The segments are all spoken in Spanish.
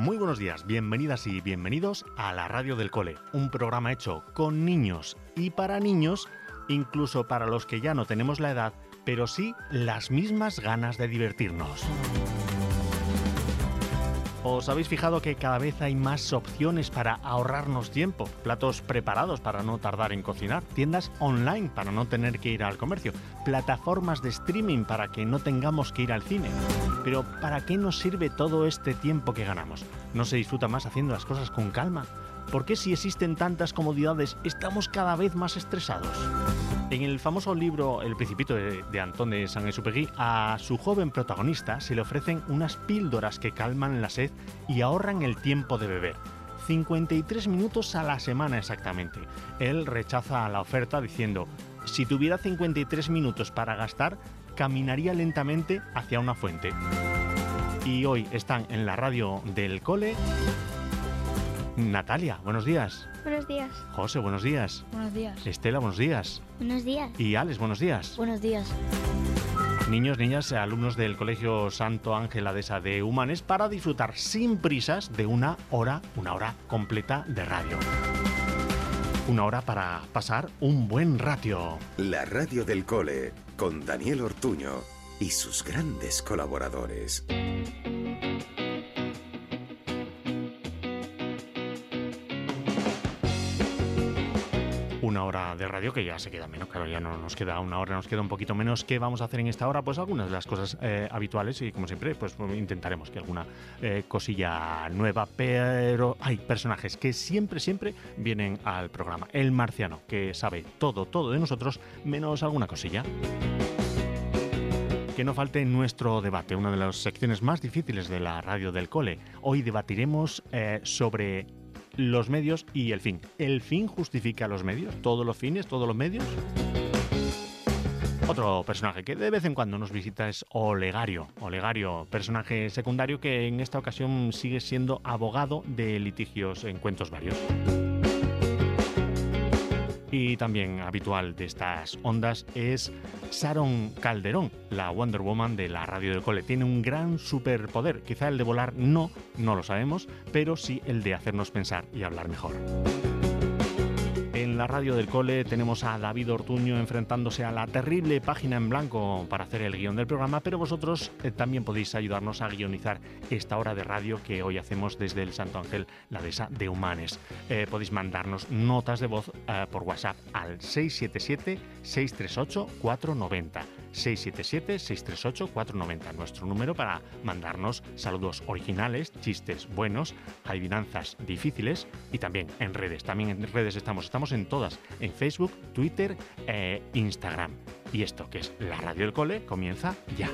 Muy buenos días, bienvenidas y bienvenidos a la Radio del Cole, un programa hecho con niños y para niños, incluso para los que ya no tenemos la edad, pero sí las mismas ganas de divertirnos. ¿Os habéis fijado que cada vez hay más opciones para ahorrarnos tiempo? Platos preparados para no tardar en cocinar, tiendas online para no tener que ir al comercio, plataformas de streaming para que no tengamos que ir al cine. Pero ¿para qué nos sirve todo este tiempo que ganamos? ¿No se disfruta más haciendo las cosas con calma? ¿Por qué si existen tantas comodidades estamos cada vez más estresados? En el famoso libro El Principito de Antón de Saint-Exupéry, a su joven protagonista se le ofrecen unas píldoras que calman la sed y ahorran el tiempo de beber. 53 minutos a la semana exactamente. Él rechaza la oferta diciendo: si tuviera 53 minutos para gastar, caminaría lentamente hacia una fuente. Y hoy están en la radio del cole Natalia, buenos días. Buenos días. José, buenos días. Buenos días. Estela, buenos días. Buenos días. Y Alex, buenos días. Buenos días. Niños, niñas, alumnos del Colegio Santo Ángel Adesa de Humanes, para disfrutar sin prisas de una hora completa de radio. Una hora para pasar un buen rato. La radio del cole, con Daniel Ortuño y sus grandes colaboradores. Una hora de radio que ya se queda menos, claro, ya no nos queda una hora, nos queda un poquito menos. ¿Qué vamos a hacer en esta hora? Pues algunas de las cosas habituales y, como siempre, pues intentaremos que alguna cosilla nueva, pero hay personajes que siempre vienen al programa. El marciano, que sabe todo de nosotros, menos alguna cosilla. Que no falte nuestro debate, una de las secciones más difíciles de la radio del cole. Hoy debatiremos sobre los medios y el fin. ¿El fin justifica los medios? ¿Todos los fines? ¿Todos los medios? Otro personaje que de vez en cuando nos visita es Olegario. Olegario, personaje secundario que en esta ocasión sigue siendo abogado de litigios en cuentos varios. Y también habitual de estas ondas es Sharon Calderón, la Wonder Woman de la radio del cole. Tiene un gran superpoder, quizá el de volar no lo sabemos, pero sí el de hacernos pensar y hablar mejor. En la radio del cole tenemos a David Ortuño enfrentándose a la terrible página en blanco para hacer el guión del programa, pero vosotros también podéis ayudarnos a guionizar esta hora de radio que hoy hacemos desde el Santo Ángel Adesa de Humanes. Podéis mandarnos notas de voz por WhatsApp al 677-638-490. 677-638-490, nuestro número para mandarnos saludos originales, chistes buenos, adivinanzas difíciles y también en redes. También en redes estamos en todas, en Facebook, Twitter e Instagram. Y esto, que es la radio del cole, comienza ya.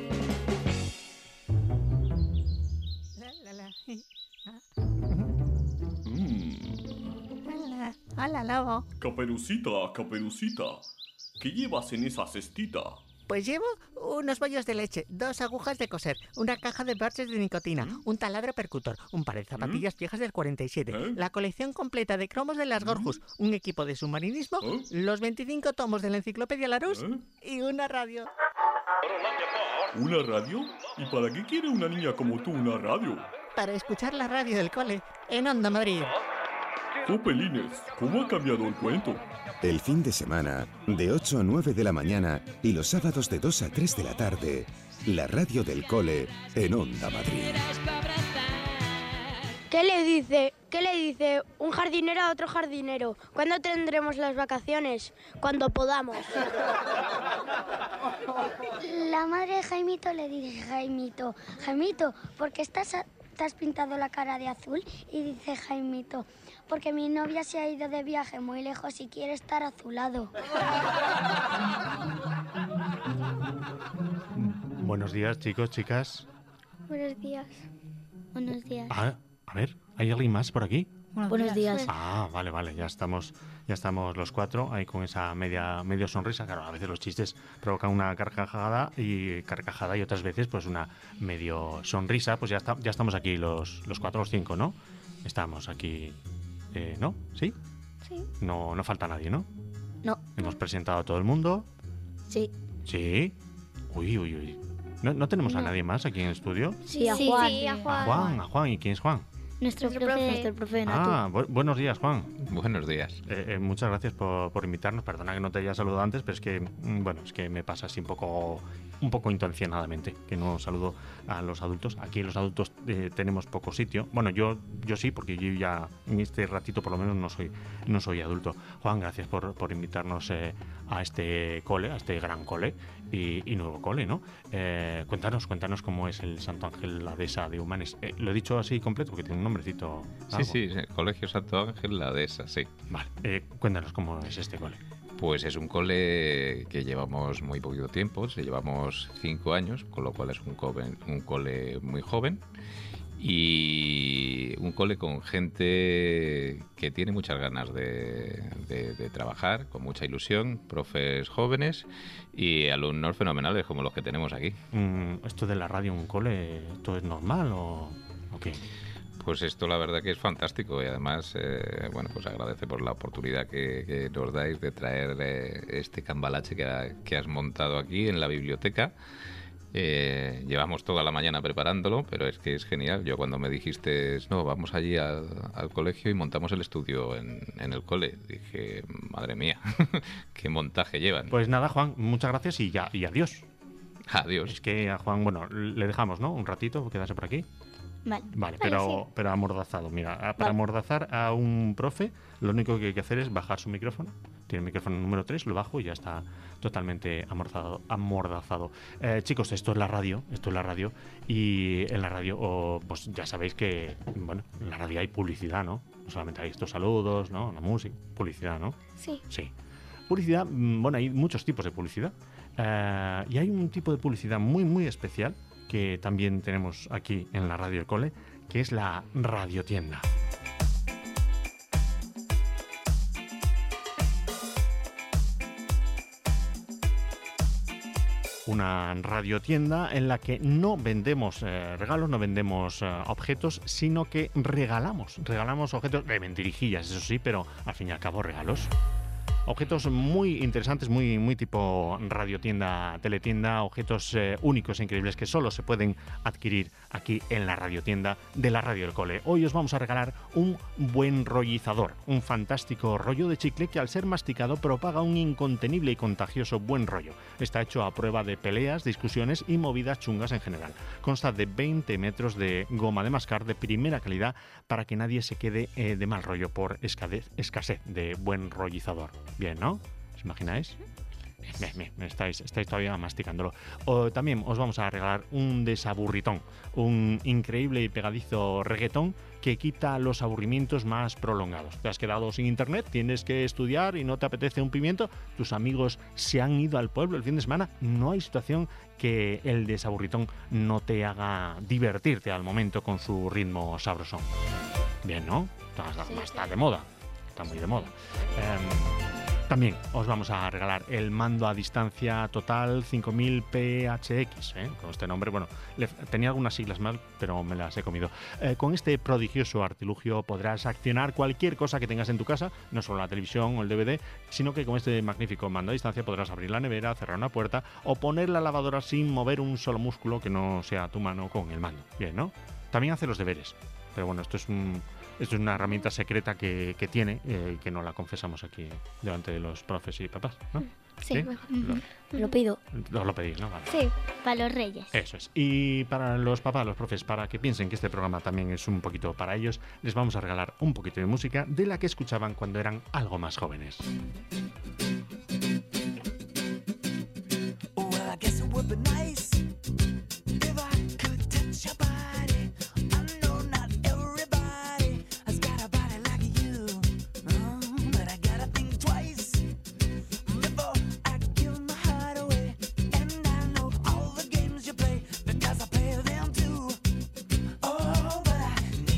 Hola, lobo. Caperucita, ¿qué llevas en esa cestita? Pues llevo unos bollos de leche, 2 agujas de coser, una caja de parches de nicotina, un taladro percutor, un par de zapatillas viejas del 47, la colección completa de cromos de las Gorjus, un equipo de submarinismo, los 25 tomos de la enciclopedia Larousse y una radio. ¿Una radio? ¿Y para qué quiere una niña como tú una radio? Para escuchar la radio del cole en Onda Madrid. Copelines, ¿cómo ha cambiado el cuento? El fin de semana, de 8 a 9 de la mañana y los sábados de 2 a 3 de la tarde, la radio del cole en Onda Madrid. ¿Qué le dice un jardinero a otro jardinero? ¿Cuándo tendremos las vacaciones? Cuando podamos. La madre de Jaimito le dice: Jaimito, ¿por qué te has pintado la cara de azul? Y dice Jaimito: porque mi novia se ha ido de viaje muy lejos y quiere estar a su lado. Buenos días, chicos, chicas. Buenos días. Buenos días. A ver, ¿hay alguien más por aquí? Buenos días. Vale, ya estamos los cuatro ahí con esa medio sonrisa. Claro, a veces los chistes provocan una carcajada y otras veces pues una medio sonrisa. Pues ya estamos aquí los 4 o 5, ¿no? Estamos aquí, ¿no? ¿Sí? Sí. No falta nadie, ¿no? No. Hemos presentado a todo el mundo. Sí. ¿Sí? Uy. ¿No tenemos a nadie más aquí en el estudio? Sí, a Juan. Sí, a A Juan. ¿Y quién es Juan? Nuestro profe Natu. Buenos días, Juan. Buenos días. Muchas gracias por invitarnos. Perdona que no te haya saludado antes, pero es que me pasa así un poco intencionadamente, que no saludo a los adultos. Aquí los adultos tenemos poco sitio. Bueno, yo sí, porque yo ya en este ratito por lo menos no soy adulto. Juan, gracias por invitarnos a este cole, a este gran cole y nuevo cole, ¿no? Cuéntanos cómo es el Santo Ángel la Dehesa de Humanes. Lo he dicho así completo porque tiene un nombrecito. Sí, Colegio Santo Ángel la Dehesa, sí. Vale, cuéntanos cómo es este cole. Pues es un cole que llevamos muy poquito tiempo, llevamos 5 años, con lo cual es un cole muy joven y un cole con gente que tiene muchas ganas de trabajar, con mucha ilusión, profes jóvenes y alumnos fenomenales como los que tenemos aquí. ¿Esto de la radio en un cole, esto es normal o qué? Pues esto la verdad que es fantástico y además, pues agradece por la oportunidad que nos dais de traer este cambalache que has montado aquí en la biblioteca. Llevamos toda la mañana preparándolo, pero es que es genial. Yo cuando me dijiste, no, vamos allí al colegio y montamos el estudio en el cole, dije, madre mía, qué montaje llevan. Pues nada, Juan, muchas gracias y adiós. Adiós. Es que a Juan, le dejamos, ¿no? Un ratito, quedarse por aquí. Vale, pero amordazado. Mira, para amordazar a un profe, lo único que hay que hacer es bajar su micrófono. Tiene el micrófono número 3, lo bajo y ya está totalmente amordazado. Chicos, esto es la radio. Y en la radio, pues ya sabéis que, en la radio hay publicidad, ¿no? No solamente hay estos saludos, ¿no? La música, publicidad, ¿no? Sí. Publicidad, hay muchos tipos de publicidad. Y hay un tipo de publicidad muy, muy especial que también tenemos aquí en la radio del cole, que es la radiotienda. Una radiotienda en la que no vendemos regalos, no vendemos objetos, sino que regalamos objetos de mentirijillas, eso sí, pero al fin y al cabo regalos. Objetos muy interesantes, muy tipo radiotienda, teletienda, objetos únicos e increíbles que solo se pueden adquirir aquí en la radiotienda de la radio del cole. Hoy os vamos a regalar un buen rollizador, un fantástico rollo de chicle que al ser masticado propaga un incontenible y contagioso buen rollo. Está hecho a prueba de peleas, discusiones y movidas chungas en general. Consta de 20 metros de goma de mascar de primera calidad para que nadie se quede de mal rollo por escasez de buen rollizador. Bien, ¿no? ¿Os imagináis? Estáis todavía masticándolo. También os vamos a regalar un desaburritón, un increíble y pegadizo reggaetón que quita los aburrimientos más prolongados. Te has quedado sin internet, tienes que estudiar y no te apetece un pimiento, tus amigos se han ido al pueblo el fin de semana, no hay situación que el desaburritón no te haga divertirte al momento con su ritmo sabrosón. Bien, ¿no? Está de moda, está muy de moda. También os vamos a regalar el mando a distancia total 5000 PHX, con este nombre, tenía algunas siglas mal, pero me las he comido. Con este prodigioso artilugio podrás accionar cualquier cosa que tengas en tu casa, no solo la televisión o el DVD, sino que con este magnífico mando a distancia podrás abrir la nevera, cerrar una puerta o poner la lavadora sin mover un solo músculo que no sea tu mano con el mando. Bien, ¿no? También hace los deberes, pero esto es una herramienta secreta que tiene, que no la confesamos aquí delante de los profes y papás, ¿no? Sí. Lo pido. Lo pedís, ¿no? Vale. Sí, para los reyes. Eso es. Y para los papás, los profes, para que piensen que este programa también es un poquito para ellos, les vamos a regalar un poquito de música de la que escuchaban cuando eran algo más jóvenes.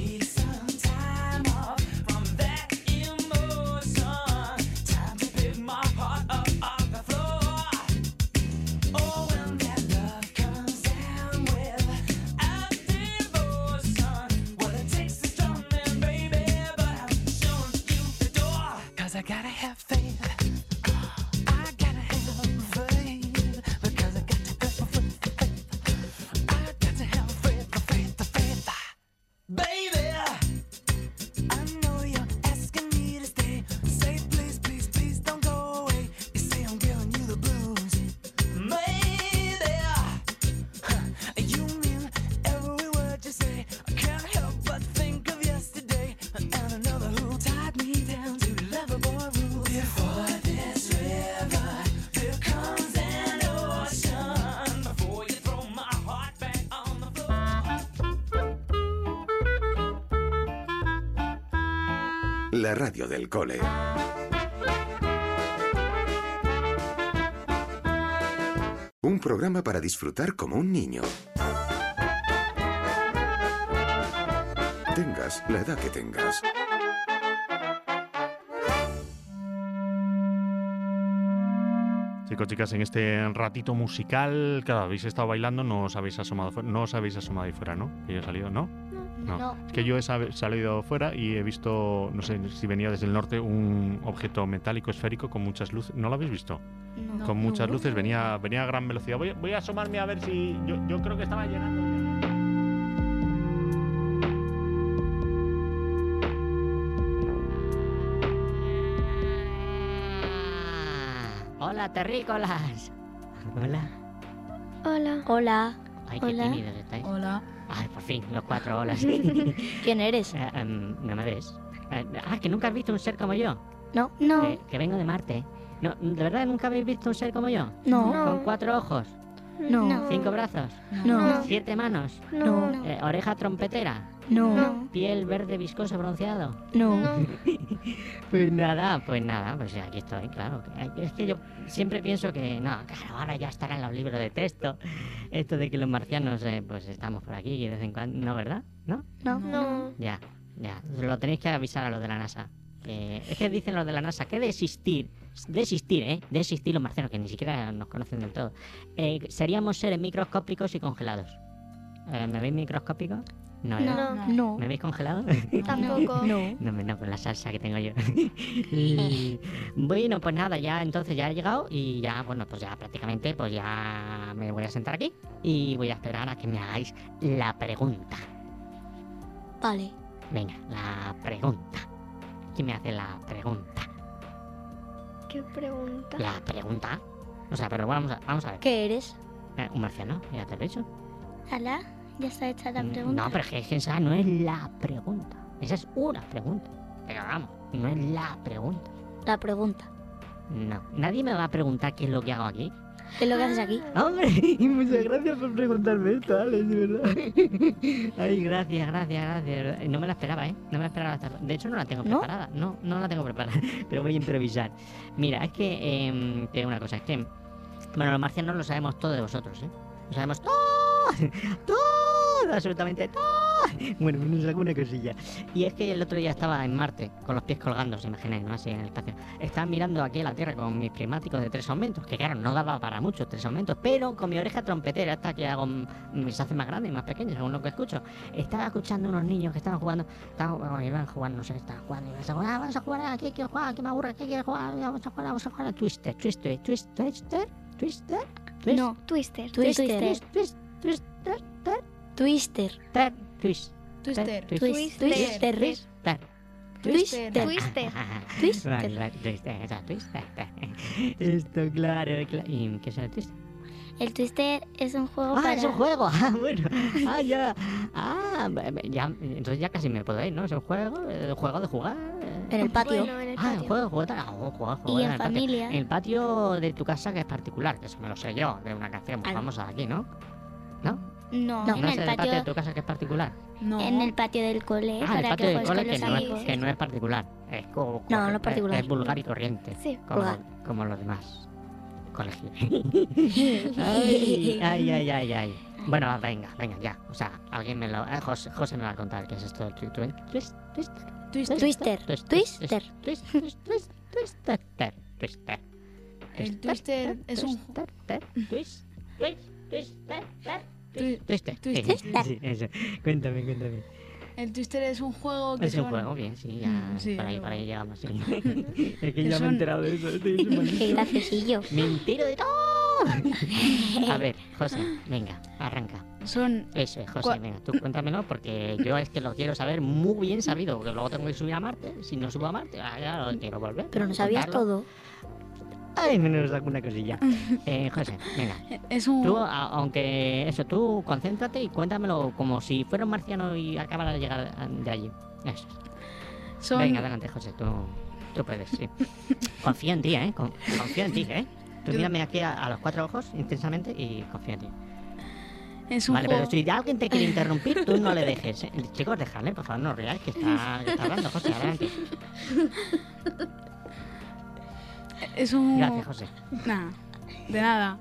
My la radio del cole. Un programa para disfrutar como un niño. Tengas la edad que tengas. Chicos, chicas, en este ratito musical, claro, habéis estado bailando, no os habéis asomado ahí fuera, ¿no? Que yo he salido, ¿no? No. Es que yo he salido fuera y he visto, no sé si venía desde el norte, un objeto metálico esférico con muchas luces. ¿No lo habéis visto? No. Con muchas luces, venía a gran velocidad. Voy a asomarme a ver si... Yo creo que estaba llegando. Hola, terrícolas. Hola. Hola. Hola. Ay, qué tímidos estáis. Hola. Ay, por fin, los 4 holas. ¿Quién eres? No me ves. ¿Que nunca has visto un ser como yo? No. Que vengo de Marte. No, ¿de verdad nunca habéis visto un ser como yo? No. ¿Con 4 ojos? No. 5 brazos? No. 7 manos? No. ¿Oreja trompetera? No. ¿Piel verde viscoso bronceado? No. Pues nada, pues aquí estoy, claro. Es que yo siempre pienso que, no, claro, ahora ya estará en los libros de texto. Esto de que los marcianos, pues estamos por aquí de vez en cuando, ¿no, verdad? ¿No? No. Ya. Lo tenéis que avisar a los de la NASA. Es que dicen los de la NASA que desistir los marcianos, que ni siquiera nos conocen del todo, seríamos seres microscópicos y congelados. ¿Me veis microscópico? No. ¿Me veis congelado? Tampoco. No, con la salsa que tengo yo. Bueno, pues nada, ya entonces ya he llegado y ya, bueno, pues ya prácticamente, pues ya me voy a sentar aquí y voy a esperar a que me hagáis la pregunta. Vale. Venga, la pregunta. ¿Quién me hace la pregunta? ¿Qué pregunta? La pregunta. O sea, pero vamos a ver. ¿Qué eres? Un marciano, ya te lo he dicho. ¿Ala? ¿Ya está hecha la pregunta? No, pero es que esa no es la pregunta. Esa es una pregunta. Pero vamos, no es la pregunta. La pregunta. No, nadie me va a preguntar qué es lo que hago aquí. ¿Qué es lo que haces aquí? ¡Hombre! Muchas gracias por preguntarme esto, Alex, de verdad. Ay, gracias. No me la esperaba, ¿eh? No me la esperaba. De hecho, no la tengo preparada. No la tengo preparada. Pero voy a improvisar. Mira, es que... te digo una cosa, es que... Bueno, los marcianos lo sabemos todo de vosotros, ¿eh? Lo sabemos todo. Todo, absolutamente todo. Bueno, menos alguna cosilla. Y es que el otro día estaba en Marte, con los pies colgando, se imagináis, ¿no? Así en el espacio. Estaba mirando aquí a la Tierra con mis prismáticos de 3 aumentos, que claro, no daba para mucho 3 aumentos, pero con mi oreja trompetera, esta que hago, se hace más grande y más pequeña, según lo que escucho. Estaba escuchando unos niños que estaban jugando, iban jugando, no sé, estaban jugando, vamos a jugar, aquí quiero jugar, aquí me aburre, aquí quiero jugar, vamos a jugar a Twister. No, Twister. Esto, claro. ¿Y qué es el Twister? El Twister es un juego para... es un juego. Bueno. Ya. Entonces ya casi me puedo ir, ¿no? Es un juego de jugar. En el patio. Bueno, en el Ah, patio. juego. Y en en el familia. patio. En el patio de tu casa, que es particular, que eso me lo sé yo, de una canción muy famosa de aquí, ¿no? ¿No? No, ¿No en es el el patio de patio... tu casa que es particular? No. En el patio del cole, En el para patio que del juegues cole, con los amigos. que no es particular. Es como... No es particular. Es vulgar y corriente. Sí, como, vulgar. como los demás colegios. Ay. Bueno, venga, ya. O sea, alguien me lo... José me va a contar qué es esto del Twister. El Twister es un... Twister. Sí, eso. Cuéntame. El Twister es un juego que Es un juego, bien, sí, ya. Sí, por algo. ahí llegamos, sí. Es que ya me he Son- enterado de eso. Qué graciosillo. Me entero de todo. A ver, José, venga, arranca. son... Eso es, José, venga, tú cuéntamelo porque yo es que lo quiero saber muy bien sabido, porque luego tengo que subir a Marte. Si no subo a Marte, ya lo quiero volver. Pero no sabías contarlo. todo. Ay, menos alguna cosilla. José, venga. Es un... Tú, aunque eso, tú concéntrate y cuéntamelo como si fuera un marciano y acabara de llegar de allí. Eso. son... Venga, adelante, José, tú puedes, sí. Confío en ti, ¿eh? Confío en ti, ¿eh? Tú mírame aquí a los 4 ojos intensamente y confío en ti. Es un Vale, juego. pero si alguien te quiere interrumpir, tú no le dejes. Chicos, dejadle, por favor, no ríais, que está hablando, José, adelante. Es un... Gracias, José. Nada, de nada.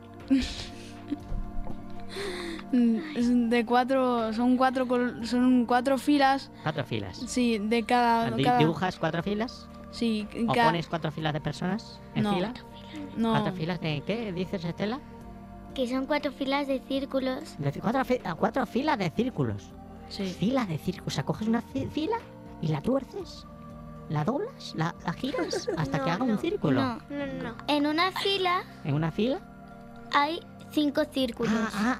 Es de 4, son 4 filas. 4 filas. Sí, de cada... ¿Dibujas 4 filas? Sí, ¿O pones 4 filas de personas en No. fila? No. ¿4 filas de qué dices, Estela? Que son 4 filas de círculos. 4 filas de círculos. Sí. Filas de círculos. O sea, coges una fila y la tuerces, la doblas, la giras hasta que haga un círculo. No. En una fila ¿En una fila? hay 5 círculos.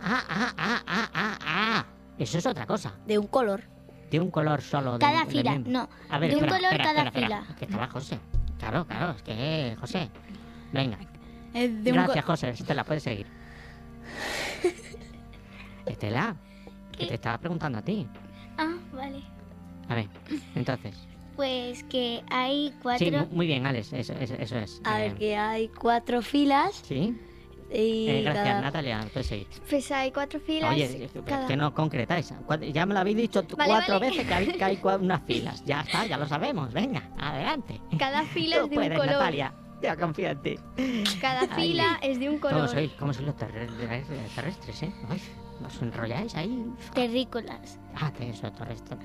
Eso es otra cosa. De un color. De un color solo. Cada de fila, mismo. no. A ver, De un espera, color espera, cada espera. fila. Que estaba José. Claro, es que José. Venga. De Gracias, José. Estela, puedes seguir. Estela, que te estaba preguntando a ti. Ah, vale. A ver, entonces. Pues que hay 4... Sí, muy bien, Alex, eso es. A ver, que hay 4 filas Sí. y Gracias, cada... Natalia, puedes seguir. Pues hay 4 filas. Oye, cada- que no concretáis. Ya me lo habéis dicho Vale, 4 vale. veces que hay unas filas. Ya está, ya lo sabemos. Venga, adelante. Cada fila Tú es de un puedes, color. Natalia. Ya confío en ti. Cada fila es de un color. ¿Cómo sois los terrestres, eh? Ay, ¿os enrolláis ahí? Terrícolas. Eso, terrestres.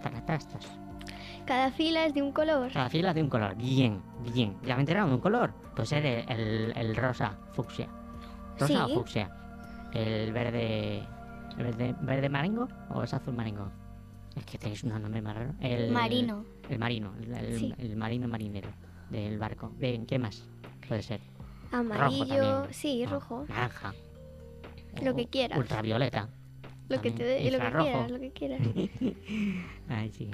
Cada fila es de un color. Cada fila de un color. Bien. ¿Ya me he enterado de un color? Pues eres el rosa fucsia. ¿Rosa Sí. o fucsia? ¿El verde maringo o es azul maringo? Es que tenéis un nombre más raro. Marino. El marino, Sí. el marino marinero del barco. Bien, ¿qué más puede ser? Amarillo, también. sí, rojo. Naranja. Lo o que quieras. Ultravioleta. Lo que te también, dé, lo que infrarrojo. quieras, lo que quieras. Ay, sí.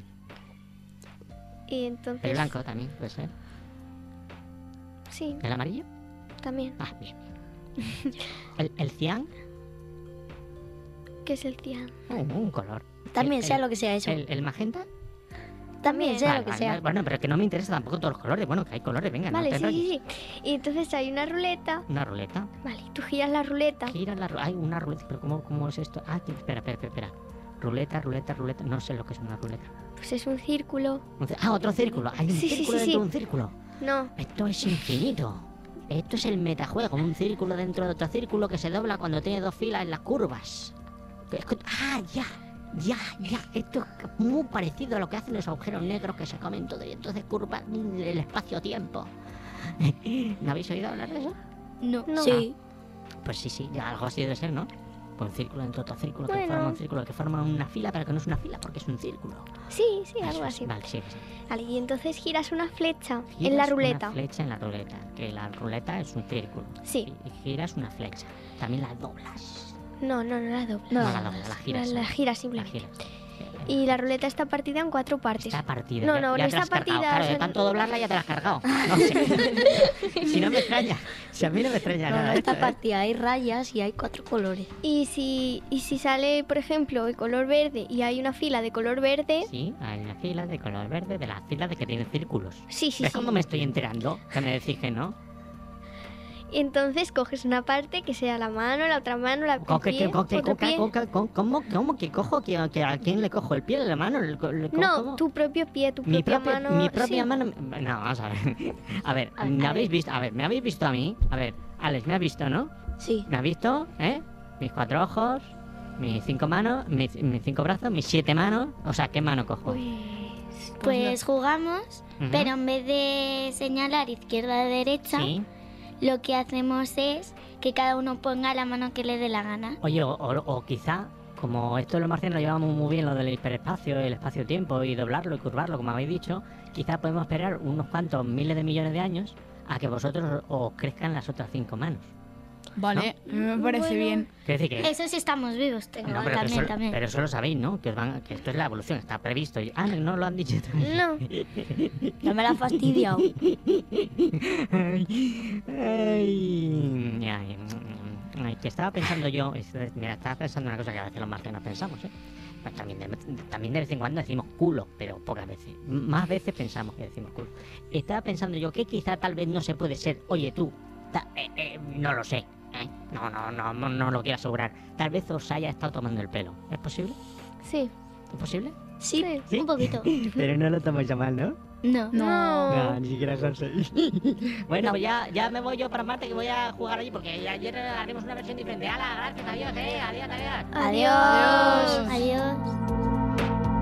Y entonces. El blanco también puede ser. Sí, ¿El amarillo? también. Ah, bien. ¿El cian? ¿Qué es el cian? Un color. También sea lo que sea eso. ¿El magenta? También sea Vale, lo que vale, sea. vale. Bueno, pero que no me interesa tampoco todos los colores. Bueno, que hay colores, venga, Vale, no te sí, enrolles. sí, sí. Y entonces hay una ruleta. Una ruleta. Vale, tú giras la ruleta. Gira la ruleta. Hay una ruleta, pero ¿cómo es esto? Ah, espera. Ruleta. No sé lo que es una ruleta. Pues es un círculo. Otro círculo. Hay un Sí, sí, círculo sí, dentro sí. de un círculo. No, Esto es infinito. Esto es el metajuego. Un círculo dentro de otro círculo que se dobla cuando tiene 2 filas en las curvas. Ya. Esto es muy parecido a lo que hacen los agujeros negros que se comen todo y entonces curvan el espacio-tiempo. ¿No habéis oído hablar de eso? No. Sí. Pues sí, ya algo así debe ser, ¿no? Pues un círculo dentro de otro círculo que Bueno. forma un círculo que forma una fila, pero que no es una fila porque es un círculo. sí, Eso algo es. así. Vale, sí. Vale, y entonces giras una flecha en Giras la ruleta. Una flecha en la ruleta, que la ruleta es un círculo. Sí. Y giras una flecha. También la doblas. No la doblas. No la doblas, la giras. La giras La simplemente. giras. Y la ruleta está partida en 4 partes. Está partida. No, ya, no ya te está la has cargado. partida, Claro, de son- tanto doblarla ya te la has cargado. No sé. Si no me extraña. Si a mí no me extraña No, nada. no esto, está partida, hay rayas y hay 4 colores. Y si sale, por ejemplo, el color verde y hay una fila de color verde. Sí, hay una fila de color verde de las filas de que tienen círculos. Sí, ¿Ves sí. cómo me estoy enterando? Que me decís que no. Entonces coges una parte que sea la mano, la otra mano, el ¿Cómo pie, otro pie. que cojo? ¿Que a quién le cojo? ¿El pie, la mano? No, ¿cómo? tu propio pie, tu Mi propia propia, mano. mi propia sí. mano. No, vamos a ver. A ver, ¿me habéis visto? A ver, ¿me habéis visto a mí? A ver, Alex, ¿me has visto, no? Sí. ¿Me has visto? ¿Eh? Mis 4 ojos, mis 5 manos, mis 5 brazos, mis 7 manos. O sea, ¿qué mano cojo? Pues jugamos, Ujú. pero en vez de señalar izquierda-derecha, Sí. lo que hacemos es que cada uno ponga la mano que le dé la gana. Oye, o quizá, como esto de los marcianos lo llevamos muy bien, lo del hiperespacio, el espacio-tiempo y doblarlo y curvarlo, como habéis dicho, quizá podemos esperar unos cuantos miles de millones de años a que vosotros os crezcan las otras 5 manos. Vale, me parece bien. Quiero decir que... Eso sí estamos vivos. No, pero, también. pero eso lo sabéis, ¿no? Que esto es la evolución, está previsto. No lo han dicho todavía. No. No me la has fastidiado. Ay, que estaba pensando yo, mira, estaba pensando una cosa que a veces los marcianos pensamos, ¿eh? Pues también de vez en cuando decimos culo, pero pocas veces. Más veces pensamos que decimos culo. Estaba pensando yo que quizá tal vez no se puede ser, oye tú, no lo sé, No lo quiero asegurar. Tal vez os haya estado tomando el pelo. ¿Es posible? Sí. ¿Es posible? Sí, ¿Sí? un poquito. Pero no lo tomáis a mal, ¿no? No. No, ni siquiera José. Bueno, pues ya me voy yo para Marte, que voy a jugar allí, porque ayer haremos una versión diferente. ¡Hala, gracias! Adiós, adiós. Adiós. Adiós.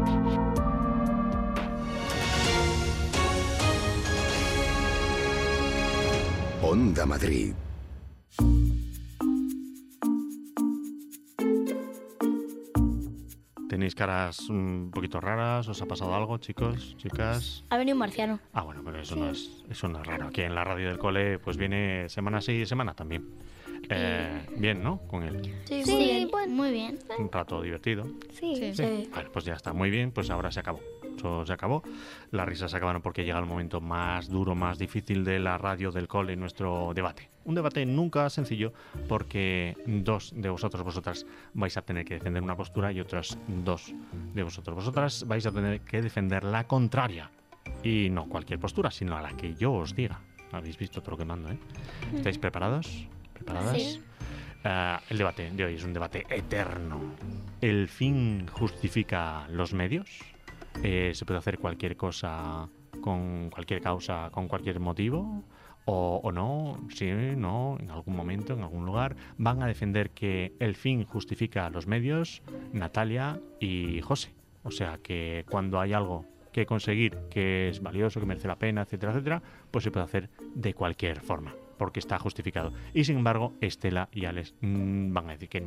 Onda Madrid. ¿Tenéis caras un poquito raras? ¿Os ha pasado algo, chicos, chicas? Ha venido un marciano. Ah, bueno, pero eso no es raro. Aquí en la radio del cole pues viene semana sí y semana también. Bien, ¿no? Con él. Sí, Sí, muy bien. bueno. Muy bien. Un rato divertido. Sí. Bueno, pues ya está, muy bien, pues ahora se acabó. Eso se acabó. Las risas se acabaron porque llega el momento más duro, más difícil de la radio del cole, nuestro debate. Un debate nunca sencillo porque dos de vosotras vais a tener que defender una postura y otras dos de vosotras vais a tener que defender la contraria. Y no cualquier postura, sino a la que yo os diga. Habéis visto todo lo que mando, ¿eh? ¿Estáis preparados? ¿Preparadas? Sí. El debate de hoy es un debate eterno. ¿El fin justifica los medios? ¿Se puede hacer cualquier cosa con cualquier causa, con cualquier motivo? ¿O no? Sí, no, en algún momento, en algún lugar. Van a defender que el fin justifica los medios Natalia y José. O sea que cuando hay algo que conseguir que es valioso, que merece la pena, etcétera, etcétera, pues se puede hacer de cualquier forma, porque está justificado. Y sin embargo, Estela y Alex van a decir que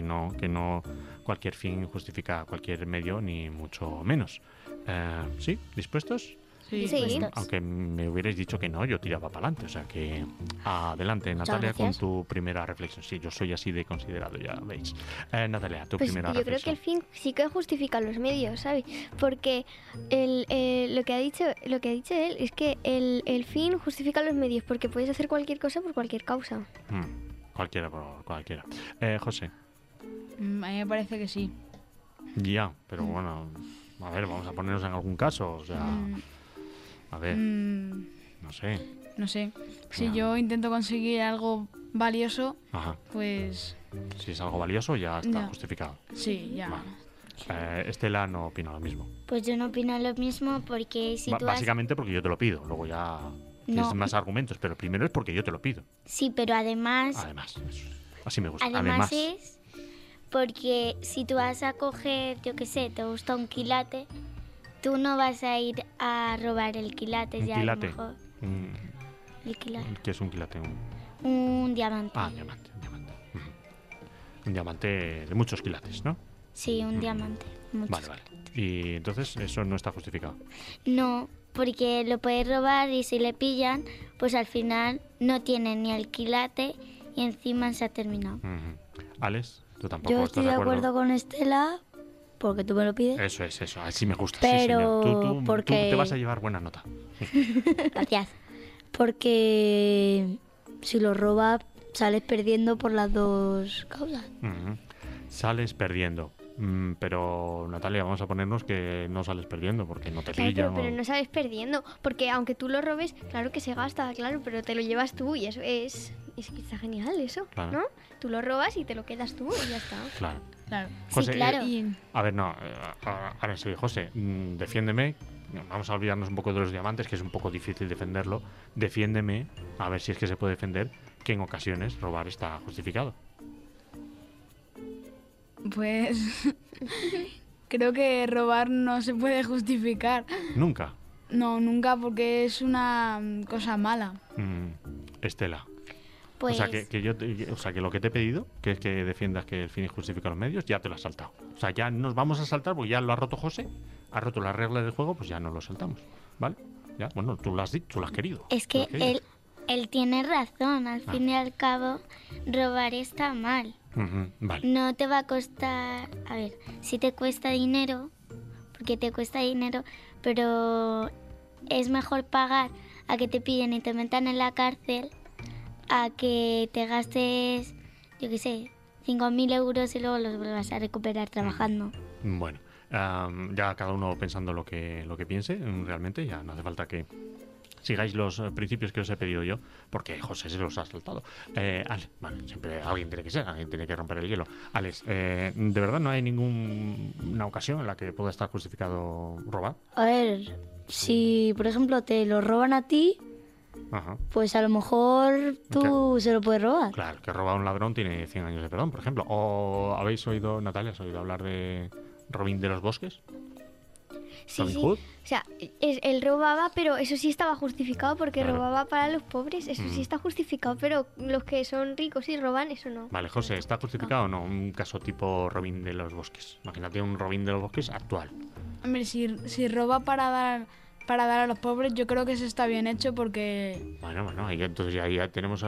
no cualquier fin justifica cualquier medio, ni mucho menos. ¿Sí? ¿Dispuestos? Sí. Aunque me hubierais dicho que no, yo tiraba para adelante. O sea que adelante, Natalia, con gracias. tu primera reflexión. Sí, yo soy así de considerado, ya veis. Natalia, tu Pues primera yo creo que reflexión. el fin sí que justifica los medios, ¿sabes? Porque lo que ha dicho él es que el fin justifica los medios, porque puedes hacer cualquier cosa por cualquier causa. Cualquiera por cualquiera. José. A mí me parece que sí. Ya, pero bueno, a ver, vamos a ponernos en algún caso. O sea, a ver, no sé. No sé. Si Ya. yo intento conseguir algo valioso, Ajá. pues Si es algo valioso, ya está Ya. justificado. sí, ya. Estela no opina lo mismo. Pues yo no opino lo mismo porque si tú has... Básicamente porque yo te lo pido. Luego ya tienes No. más argumentos, pero primero es porque yo te lo pido. Sí, pero además... Además, eso. Así me gusta. Además es porque si tú vas a coger, yo qué sé, te gusta un quilate, tú no vas a ir a robar el quilate ¿Un ya quilate? a lo mejor. El quilate. ¿Qué es un quilate? Un diamante. Un diamante. Ujú. Un diamante de muchos quilates, ¿no? Sí, un diamante. Muchos. Vale. Y entonces eso no está justificado. No, porque lo puedes robar y si le pillan, pues al final no tiene ni el quilate y encima se ha terminado. Alex, tú tampoco Yo estás estoy de acuerdo con Estela, porque tú me lo pides. Eso es, eso. Así me gusta. Pero sí, señor. Tú porque- te vas a llevar buena nota. Gracias. Porque si lo robas, sales perdiendo por las dos causas. Ujú. Sales perdiendo. Pero Natalia, vamos a ponernos que no sales perdiendo porque no te Claro, pillan. pero no sabes perdiendo, porque aunque tú lo robes, claro que se gasta, claro, pero te lo llevas tú y eso es que está genial eso, Claro. ¿no? Tú lo robas y te lo quedas tú y ya está. Claro. Claro. José, Sí, claro. A ver, no. Ahora sí, José, defiéndeme. Vamos a olvidarnos un poco de los diamantes, que es un poco difícil defenderlo. Defiéndeme, a ver si es que se puede defender, que en ocasiones robar está justificado. Pues creo que robar no se puede justificar. Nunca. No, nunca, porque es una cosa mala. Estela. Pues... O sea, que lo que te he pedido, que es que defiendas que el fin justifica los medios, ya te lo has saltado. O sea, ya nos vamos a saltar porque ya lo ha roto José, ha roto las reglas del juego, pues ya no lo saltamos. ¿Vale? Ya, bueno, tú lo has dicho, tú lo has querido. Es que él tiene razón, al fin y al cabo, robar está mal. Vale. No te va a costar, a ver, si te cuesta dinero, porque te cuesta dinero, pero es mejor pagar a que te pillen y te metan en la cárcel a que te gastes, yo qué sé, 5.000 euros y luego los vuelvas a recuperar trabajando. Bueno, ya cada uno pensando lo que piense, realmente ya no hace falta que sigáis los principios que os he pedido yo, porque José se los ha saltado. Ale, vale, siempre alguien tiene que romper el hielo. Alex, ¿de verdad no hay ninguna ocasión en la que pueda estar justificado robar? A ver, si por ejemplo te lo roban a ti, Ajá. pues a lo mejor tú se lo puedes robar. Claro, que roba a un ladrón tiene 100 años de perdón, por ejemplo. ¿O habéis oído, Natalia, has oído hablar de Robin de los Bosques? Sí, ¿Robin sí. Hood? O sea, él robaba, pero eso sí estaba justificado porque Claro. robaba para los pobres. Eso sí Mm. está justificado, pero los que son ricos y roban, eso no. Vale, José, ¿está justificado o no? Un caso tipo Robin de los Bosques. Imagínate un Robin de los Bosques actual. Hombre, si roba para dar a los pobres, yo creo que eso está bien hecho porque... Bueno, ahí, entonces ya tenemos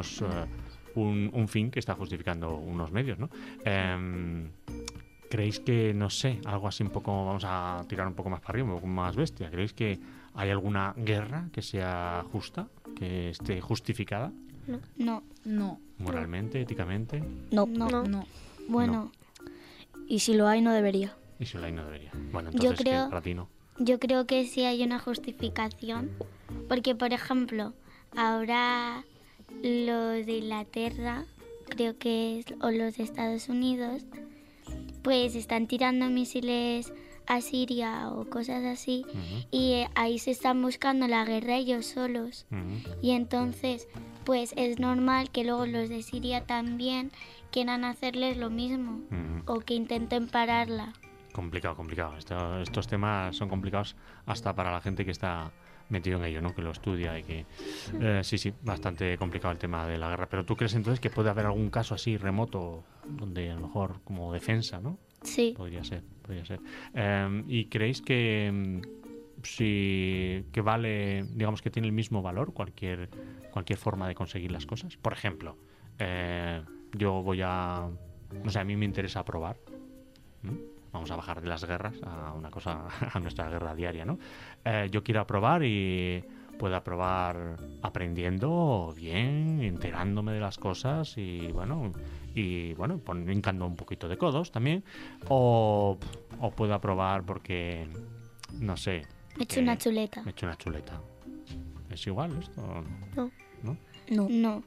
un fin que está justificando unos medios, ¿no? ¿Creéis que, no sé, algo así un poco, vamos a tirar un poco más para arriba, un poco más bestia? ¿Creéis que hay alguna guerra que sea justa, que esté justificada? No. Moralmente, éticamente. No. Bueno, Y si lo hay, no debería. Y si la hay no debería. Bueno, Yo entonces, creo- ¿qué? Para ti no. yo creo que sí hay una justificación, porque por ejemplo, ahora los de Inglaterra, creo que es, o los de Estados Unidos, pues están tirando misiles a Siria o cosas así, y ahí se están buscando la guerra ellos solos. Y entonces, pues es normal que luego los de Siria también quieran hacerles lo mismo, o que intenten pararla. Complicado. Estos temas son complicados hasta para la gente que está metido en ello, ¿no? Que lo estudia y que... sí, bastante complicado el tema de la guerra. Pero ¿tú crees entonces que puede haber algún caso así remoto donde a lo mejor como defensa, ¿no? Sí. Podría ser. ¿Y creéis que que vale, digamos que tiene el mismo valor cualquier forma de conseguir las cosas? Por ejemplo, yo voy a... No sé, a mí me interesa probar. Vamos a bajar de las guerras a una cosa, a nuestra guerra diaria, ¿no? Yo quiero aprobar y pueda aprobar aprendiendo bien, enterándome de las cosas y bueno, hincando un poquito de codos también. O puedo aprobar porque, no sé... Me he hecho una chuleta. Me he hecho una chuleta. ¿Es igual esto? No.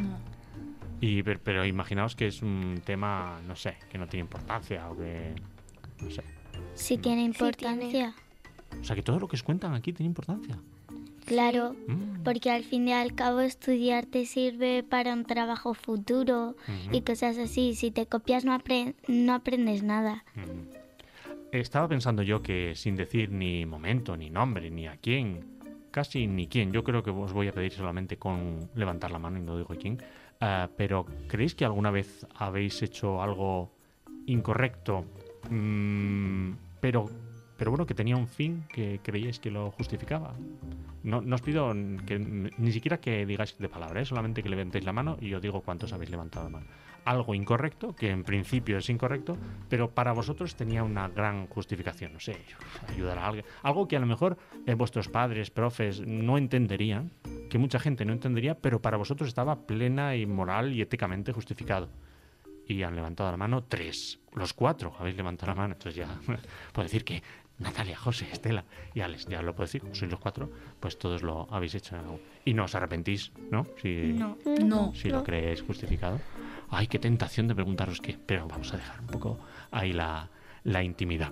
Pero imaginaos que es un tema, no sé, que no tiene importancia o que... No sé. Sí tiene importancia. O sea, que todo lo que os cuentan aquí tiene importancia. Claro, porque al fin y al cabo estudiar te sirve para un trabajo futuro y cosas así. Si te copias no aprendes nada. Estaba pensando yo que sin decir ni momento, ni nombre, ni a quién, casi ni quién, yo creo que os voy a pedir solamente con levantar la mano y no digo quién, pero ¿creéis que alguna vez habéis hecho algo incorrecto, pero bueno, que tenía un fin que creíais que lo justificaba? No os pido que ni siquiera que digáis de palabra, solamente que levantéis la mano y yo digo cuántos habéis levantado la mano. Algo incorrecto, que en principio es incorrecto, pero para vosotros tenía una gran justificación, no sé, ayudar a alguien. Algo que a lo mejor vuestros padres, profes, no entenderían, que mucha gente no entendería, pero para vosotros estaba plena y moral y éticamente justificado. Y han levantado la mano 3. Los 4 habéis levantado la mano, entonces ya puedo decir que Natalia, José, Estela y Alex, ya lo puedo decir, como sois los 4, pues todos lo habéis hecho. Y no os arrepentís, ¿no? Si lo creéis justificado. Ay, qué tentación de preguntaros qué, pero vamos a dejar un poco ahí la intimidad.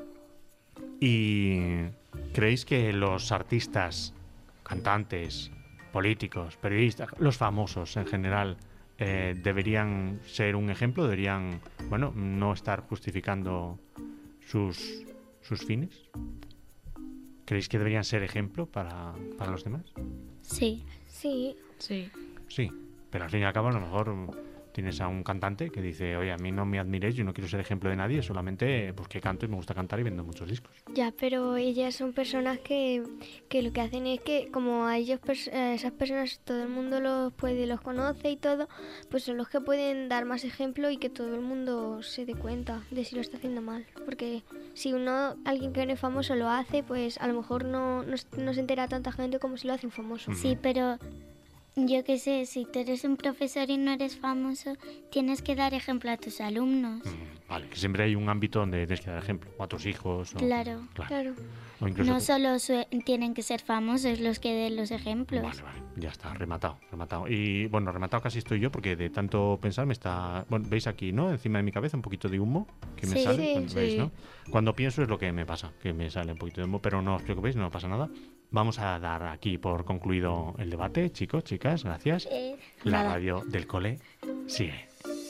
¿Y creéis que los artistas, cantantes, políticos, periodistas, los famosos en general, deberían ser un ejemplo? ¿Deberían, no estar justificando sus fines? ¿Creéis que deberían ser ejemplo para los demás? Sí. Sí. Sí, pero al fin y al cabo a lo mejor tienes a un cantante que dice, oye, a mí no me admiréis, yo no quiero ser ejemplo de nadie, solamente pues que canto y me gusta cantar y vendo muchos discos. Ya, pero ellas son personas que lo que hacen es que como a ellos, esas personas, todo el mundo los conoce y todo, pues son los que pueden dar más ejemplo y que todo el mundo se dé cuenta de si lo está haciendo mal. Porque si alguien que no es famoso lo hace, pues a lo mejor no se entera tanta gente como si lo hace un famoso. Sí, pero Yo qué sé, si tú eres un profesor y no eres famoso, tienes que dar ejemplo a tus alumnos. Vale, que siempre hay un ámbito donde tienes que dar ejemplo, o a tus hijos. Claro. O incluso No solo tienen que ser famosos los que den los ejemplos. Vale, ya está, rematado. Y bueno, rematado casi estoy yo, porque de tanto pensar me está... Bueno, ¿veis aquí, no? Encima de mi cabeza un poquito de humo que me sale. ¿Veis, no? Cuando pienso es lo que me pasa, que me sale un poquito de humo, pero no os preocupéis, no pasa nada. Vamos a dar aquí por concluido el debate, chicos, chicas, gracias. La radio del cole sigue.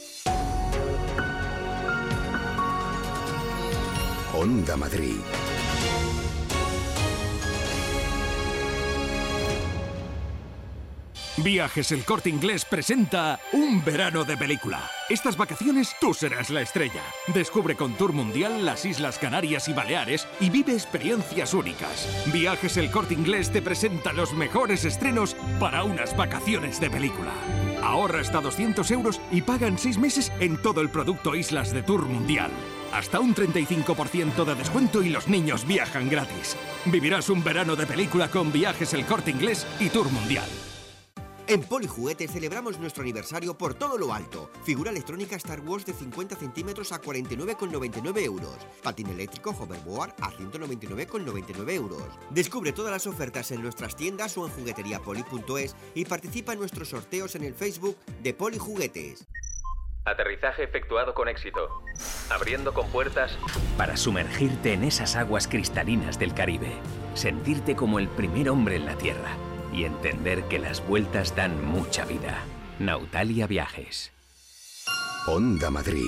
Onda Madrid. Viajes El Corte Inglés presenta Un verano de película. Estas vacaciones tú serás la estrella. Descubre con Tour Mundial las Islas Canarias y Baleares y vive experiencias únicas. Viajes El Corte Inglés te presenta los mejores estrenos para unas vacaciones de película. Ahorra hasta 200 euros y paga en 6 meses en todo el producto Islas de Tour Mundial. Hasta un 35% de descuento y los niños viajan gratis. Vivirás un verano de película con Viajes El Corte Inglés y Tour Mundial. En Polijuguetes celebramos nuestro aniversario por todo lo alto. Figura electrónica Star Wars de 50 centímetros a 49,99 euros. Patín eléctrico hoverboard a 199,99 euros. Descubre todas las ofertas en nuestras tiendas o en jugueteriapoli.es y participa en nuestros sorteos en el Facebook de Polijuguetes. Aterrizaje efectuado con éxito. Abriendo compuertas para sumergirte en esas aguas cristalinas del Caribe. Sentirte como el primer hombre en la Tierra. Y entender que las vueltas dan mucha vida. Nautalia Viajes. Onda Madrid.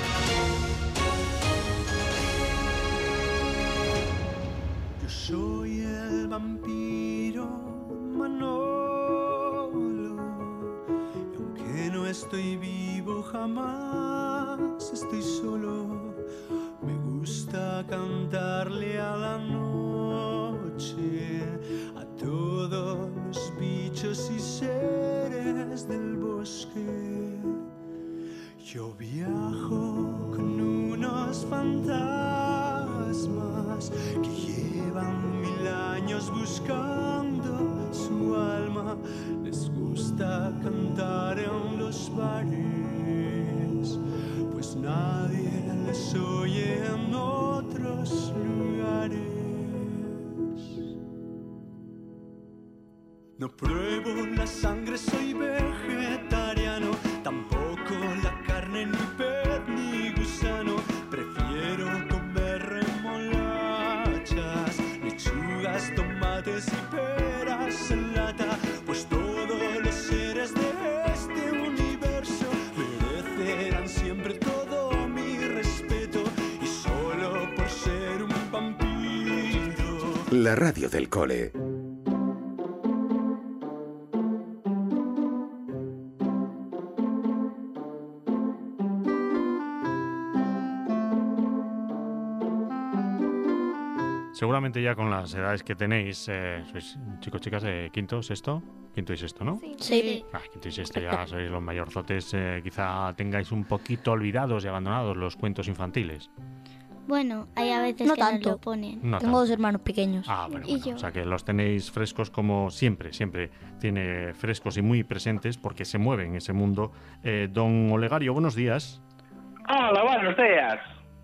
Yo soy el vampiro Manolo, y aunque no estoy vivo jamás estoy solo. Me gusta cantarle a la noche, a todos los bichos y seres del bosque. Yo viajo con unos fantasmas que llevan 1000 años buscando su alma. Les gusta cantar en los bares, pues nadie les oye en otros lugares. No pruebo la sangre, soy vegetariano, tampoco la carne, ni pez, ni gusano. Prefiero comer remolachas, lechugas, tomates y peras en lata, pues todos los seres de este universo merecerán siempre todo mi respeto, y solo por ser un vampiro. La radio del cole. Seguramente ya con las edades que tenéis, sois chicos, chicas de quinto y sexto, ¿no? Sí. Quinto y sexto ya sois los mayorzotes, quizá tengáis un poquito olvidados y abandonados los cuentos infantiles. Bueno, hay a veces No que tanto. nos lo ponen. No Tengo 2 hermanos pequeños. Bueno, o sea que los tenéis frescos como siempre tiene frescos y muy presentes porque se mueve en ese mundo. Don Olegario, buenos días. Hola, buenos días.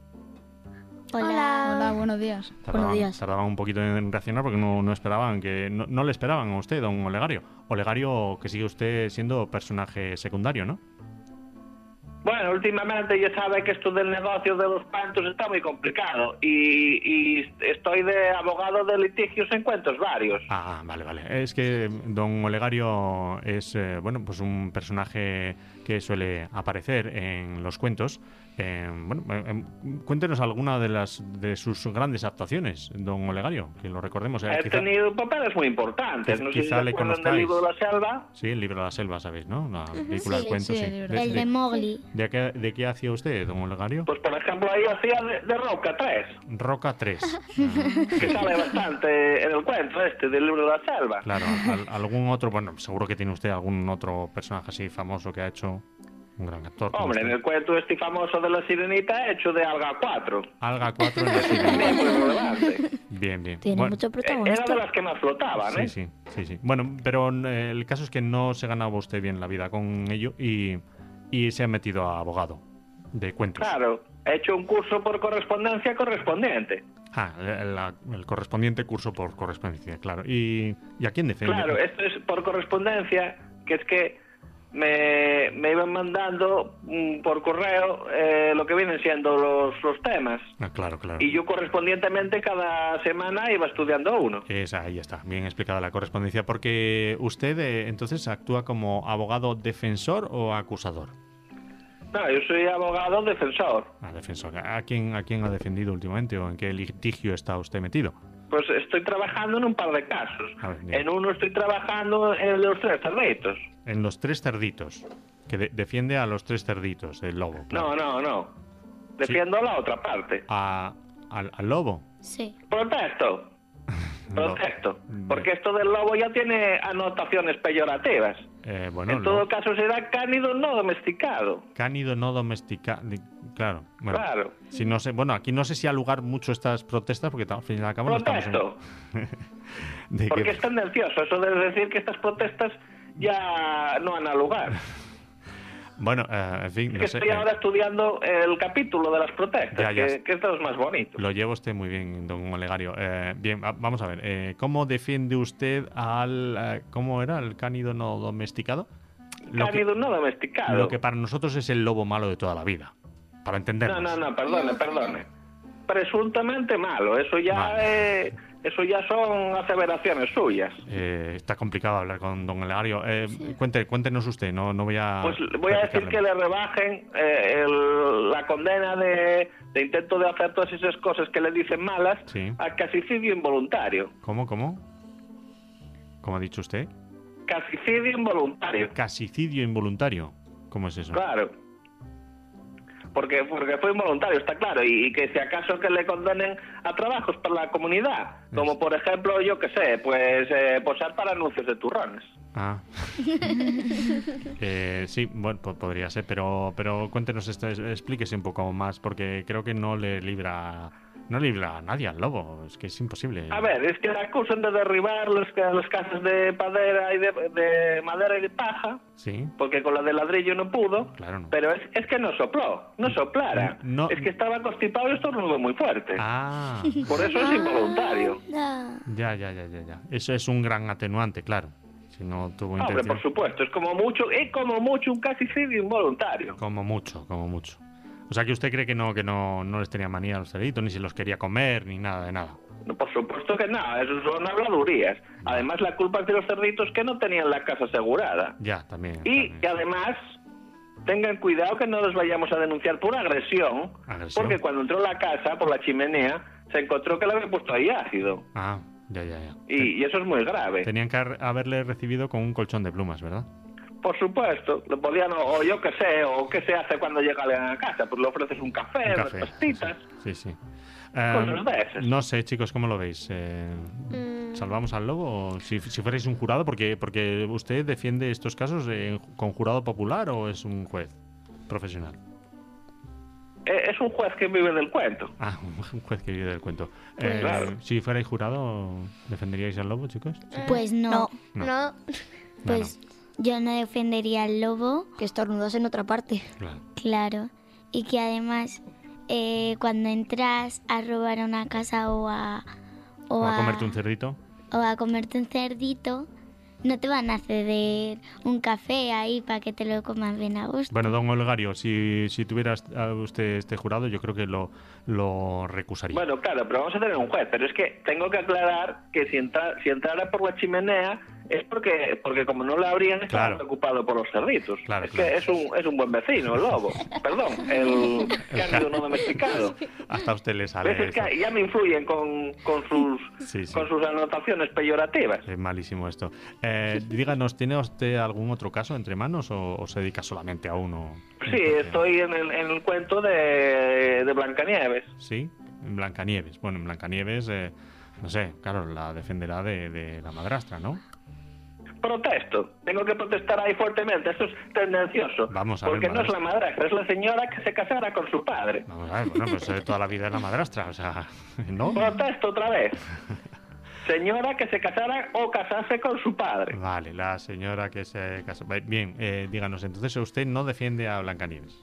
Hola, buenos días. Tardaban un poquito en reaccionar porque no esperaban, no le esperaban a usted, don Olegario. Olegario, que sigue usted siendo personaje secundario, ¿no? Bueno, últimamente ya sabe que esto del negocio de los cuentos está muy complicado y estoy de abogado de litigios en cuentos varios. Vale. Es que don Olegario es, pues un personaje que suele aparecer en los cuentos. Cuéntenos alguna de sus grandes actuaciones, don Olegario, que lo recordemos. He tenido papeles muy importantes. No sé si se acuerdan del Libro de la Selva. Sí, el Libro de la Selva, ¿sabéis, no? La película de cuentos. Sí. El de Mowgli. ¿De qué hacía usted, don Olegario? Pues, por ejemplo, ahí hacía de Roca 3. Roca 3. Que sale bastante en el cuento del Libro de la Selva. Claro, algún otro, seguro que tiene usted algún otro personaje así famoso que ha hecho un gran actor. como Hombre, en usted. el cuento este famoso de la sirenita hecho de Alga 4. Alga 4 en la Sirenita. Muy relevante. Bien, bien. Tiene Bueno, mucho Era protagonista. de las que más flotaban, ¿eh? sí. Bueno, pero el caso es que no se ganaba usted bien la vida con ello y se ha metido a abogado de cuentos. Claro, he hecho un curso por correspondencia correspondiente. El correspondiente curso por correspondencia, claro. ¿Y a quién defiende? Claro, esto es por correspondencia, que es que me iban mandando por correo lo que vienen siendo los temas. Claro. Y yo correspondientemente cada semana iba estudiando uno. Ahí está, bien explicada la correspondencia. Porque usted entonces actúa como abogado defensor o acusador. No, yo soy abogado defensor. Defensor. ¿A quién ha defendido últimamente o en qué litigio está usted metido? Pues estoy trabajando en un par de casos. A ver, bien. En uno estoy trabajando en los 3 cerditos. En los 3 cerditos. Que defiende a los 3 cerditos, el lobo. Claro. No. Defiendo a la otra parte. ¿Al lobo? Sí. Protesto. Porque esto del lobo ya tiene anotaciones peyorativas. Bueno, en todo caso será cánido no domesticado. Cánido no domesticado. Claro. Bueno, Claro. Si no sé, bueno, aquí no sé si ha lugar mucho estas protestas porque al fin y al cabo no estamos Protesto. ¿De Porque qué? es tendencioso eso de decir que estas protestas ya no han lugar. Bueno, en fin, Es que no sé. estoy ahora estudiando el capítulo de las protestas, Ya. que es de los más bonitos. Lo lleva usted muy bien, don Olegario. Bien, vamos a ver. ¿Cómo defiende usted al... ¿Cómo era? ¿El cánido no domesticado? Cánido no domesticado. Lo que para nosotros es el lobo malo de toda la vida. Para entendernos. No, perdone. Presuntamente malo, eso ya son aseveraciones suyas. Está complicado hablar con don Olegario. Cuéntenos usted, no voy a... Pues voy a decir que le rebajen la condena de intento de hacer todas esas cosas que le dicen malas Sí. a casicidio involuntario. ¿Cómo? ¿Cómo ha dicho usted? Casicidio involuntario. Casicidio involuntario. ¿Cómo es eso? Claro. Porque fue involuntario, está claro, y que si acaso que le condenen a trabajos para la comunidad, como por ejemplo, yo qué sé, pues posar para anuncios de turrones. Sí, bueno, podría ser, pero cuéntenos esto, explíquese un poco más, porque creo que no libra a nadie al lobo, es que es imposible. A ver, es que le acusan de derribar las casas de madera y de madera y de paja, Sí. porque con la de ladrillo no pudo, Claro, no. pero es que no soplara, No. es que estaba constipado y estornudó muy fuerte. Ah. Por eso es involuntario. Ya. Eso es un gran atenuante, claro. Si no tuvo Hombre, intención. por supuesto, es como mucho un casicidio involuntario. Como mucho. O sea que usted cree que no les tenía manía a los cerditos, ni se los quería comer, ni nada de nada. No, por supuesto que no, eso son habladurías. Además, la culpa es de los cerditos que no tenían la casa asegurada. Ya, también. Y que además tengan cuidado que no los vayamos a denunciar por agresión, porque cuando entró a la casa por la chimenea se encontró que le habían puesto ahí ácido. Ah, ya. Y eso es muy grave. Tenían que haberle recibido con un colchón de plumas, ¿verdad? Por supuesto, lo podían, o yo qué sé, o qué se hace cuando llega alguien a casa, pues le ofreces un café, unas pastitas. Sí. Cosas de esas. No sé, chicos, ¿cómo lo veis? ¿Salvamos al lobo? O si fuerais un jurado, porque usted defiende estos casos con jurado popular o es un juez profesional. Es un juez que vive del cuento. Ah, un juez que vive del cuento. Pues claro. Si fuerais jurado, ¿defenderíais al lobo, chicos? Pues no. No. Pues yo no defendería al lobo. Que estornudas en otra parte. Claro. Y que además, cuando entras a robar a una casa o a comerte un cerdito. O a comerte un cerdito, no te van a ceder un café ahí para que te lo comas bien a gusto. Bueno, don Olegario, si tuviera usted este jurado, yo creo que lo recusaría. Bueno, claro, pero vamos a tener un juez. Pero es que tengo que aclarar que si entrara por la chimenea es porque como no la abrían estaba preocupado por los cerditos. Que es un buen vecino, el lobo. Perdón, el cánido no domesticado. Hasta a usted le sale Es que ya me influyen con sus anotaciones peyorativas. Es malísimo esto. Díganos, ¿tiene usted algún otro caso entre manos o se dedica solamente a uno? Sí, estoy en el cuento de Blancanieves. Sí, en Blancanieves. Bueno, en Blancanieves, no sé, claro, la defenderá de la madrastra, ¿no? Protesto. Tengo que protestar ahí fuertemente. Esto es tendencioso. Vamos a ver, porque no es la madrastra, es la señora que se casara con su padre. Vamos a ver, bueno, pues toda la vida es la madrastra, o sea, ¿no? Protesto otra vez. Señora que se casara o casase con su padre. Vale, la señora que se casó. Bien, díganos, entonces usted no defiende a Blancanieves.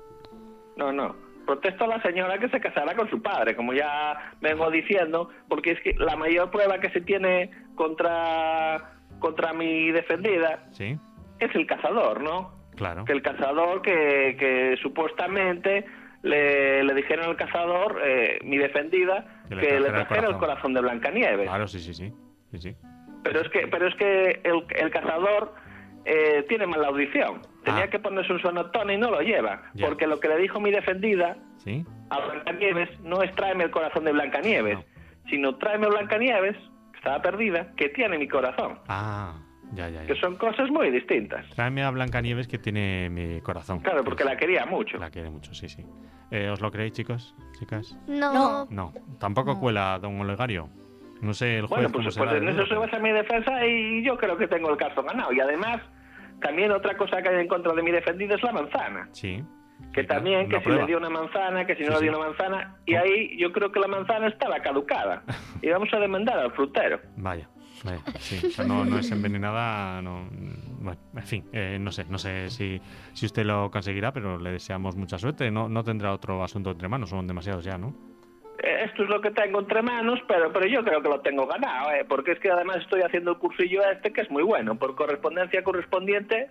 No. Protesto a la señora que se casara con su padre, como ya vengo diciendo, porque es que la mayor prueba que se tiene contra mi defendida ¿sí? Es el cazador, ¿no? Claro. Que el cazador que supuestamente le dijeron al cazador, mi defendida, que le trajera el corazón de Blancanieves. Claro, sí. Pero es que el cazador tiene mala audición. Tenía que ponerse un sonotone y no lo lleva. Ya. Porque lo que le dijo mi defendida ¿sí? a Blancanieves no es tráeme el corazón de Blancanieves, sino tráeme a Blancanieves, que estaba perdida, que tiene mi corazón. Ah, ya. Que son cosas muy distintas. Tráeme a Blancanieves que tiene mi corazón. Claro, porque la quería mucho. La quiere mucho, sí. ¿Os lo creéis, chicos? ¿Chicas? No. No. ¿Tampoco cuela, don Olegario? No sé el juez cómo será. Pues en eso se basa mi defensa y yo creo que tengo el caso ganado. Y además, también otra cosa que hay en contra de mi defendido es la manzana. Sí. Que también, que si le dio una manzana, que si no le dio una manzana. Y ahí yo creo que la manzana estaba caducada. Y vamos a demandar al frutero. Vaya, sí. O sea, no es envenenada, no. Bueno, en fin, no sé si usted lo conseguirá, pero le deseamos mucha suerte. No tendrá otro asunto entre manos, son demasiados ya, ¿no? Esto es lo que tengo entre manos, pero yo creo que lo tengo ganado, porque es que además estoy haciendo el cursillo que es muy bueno, por correspondencia correspondiente,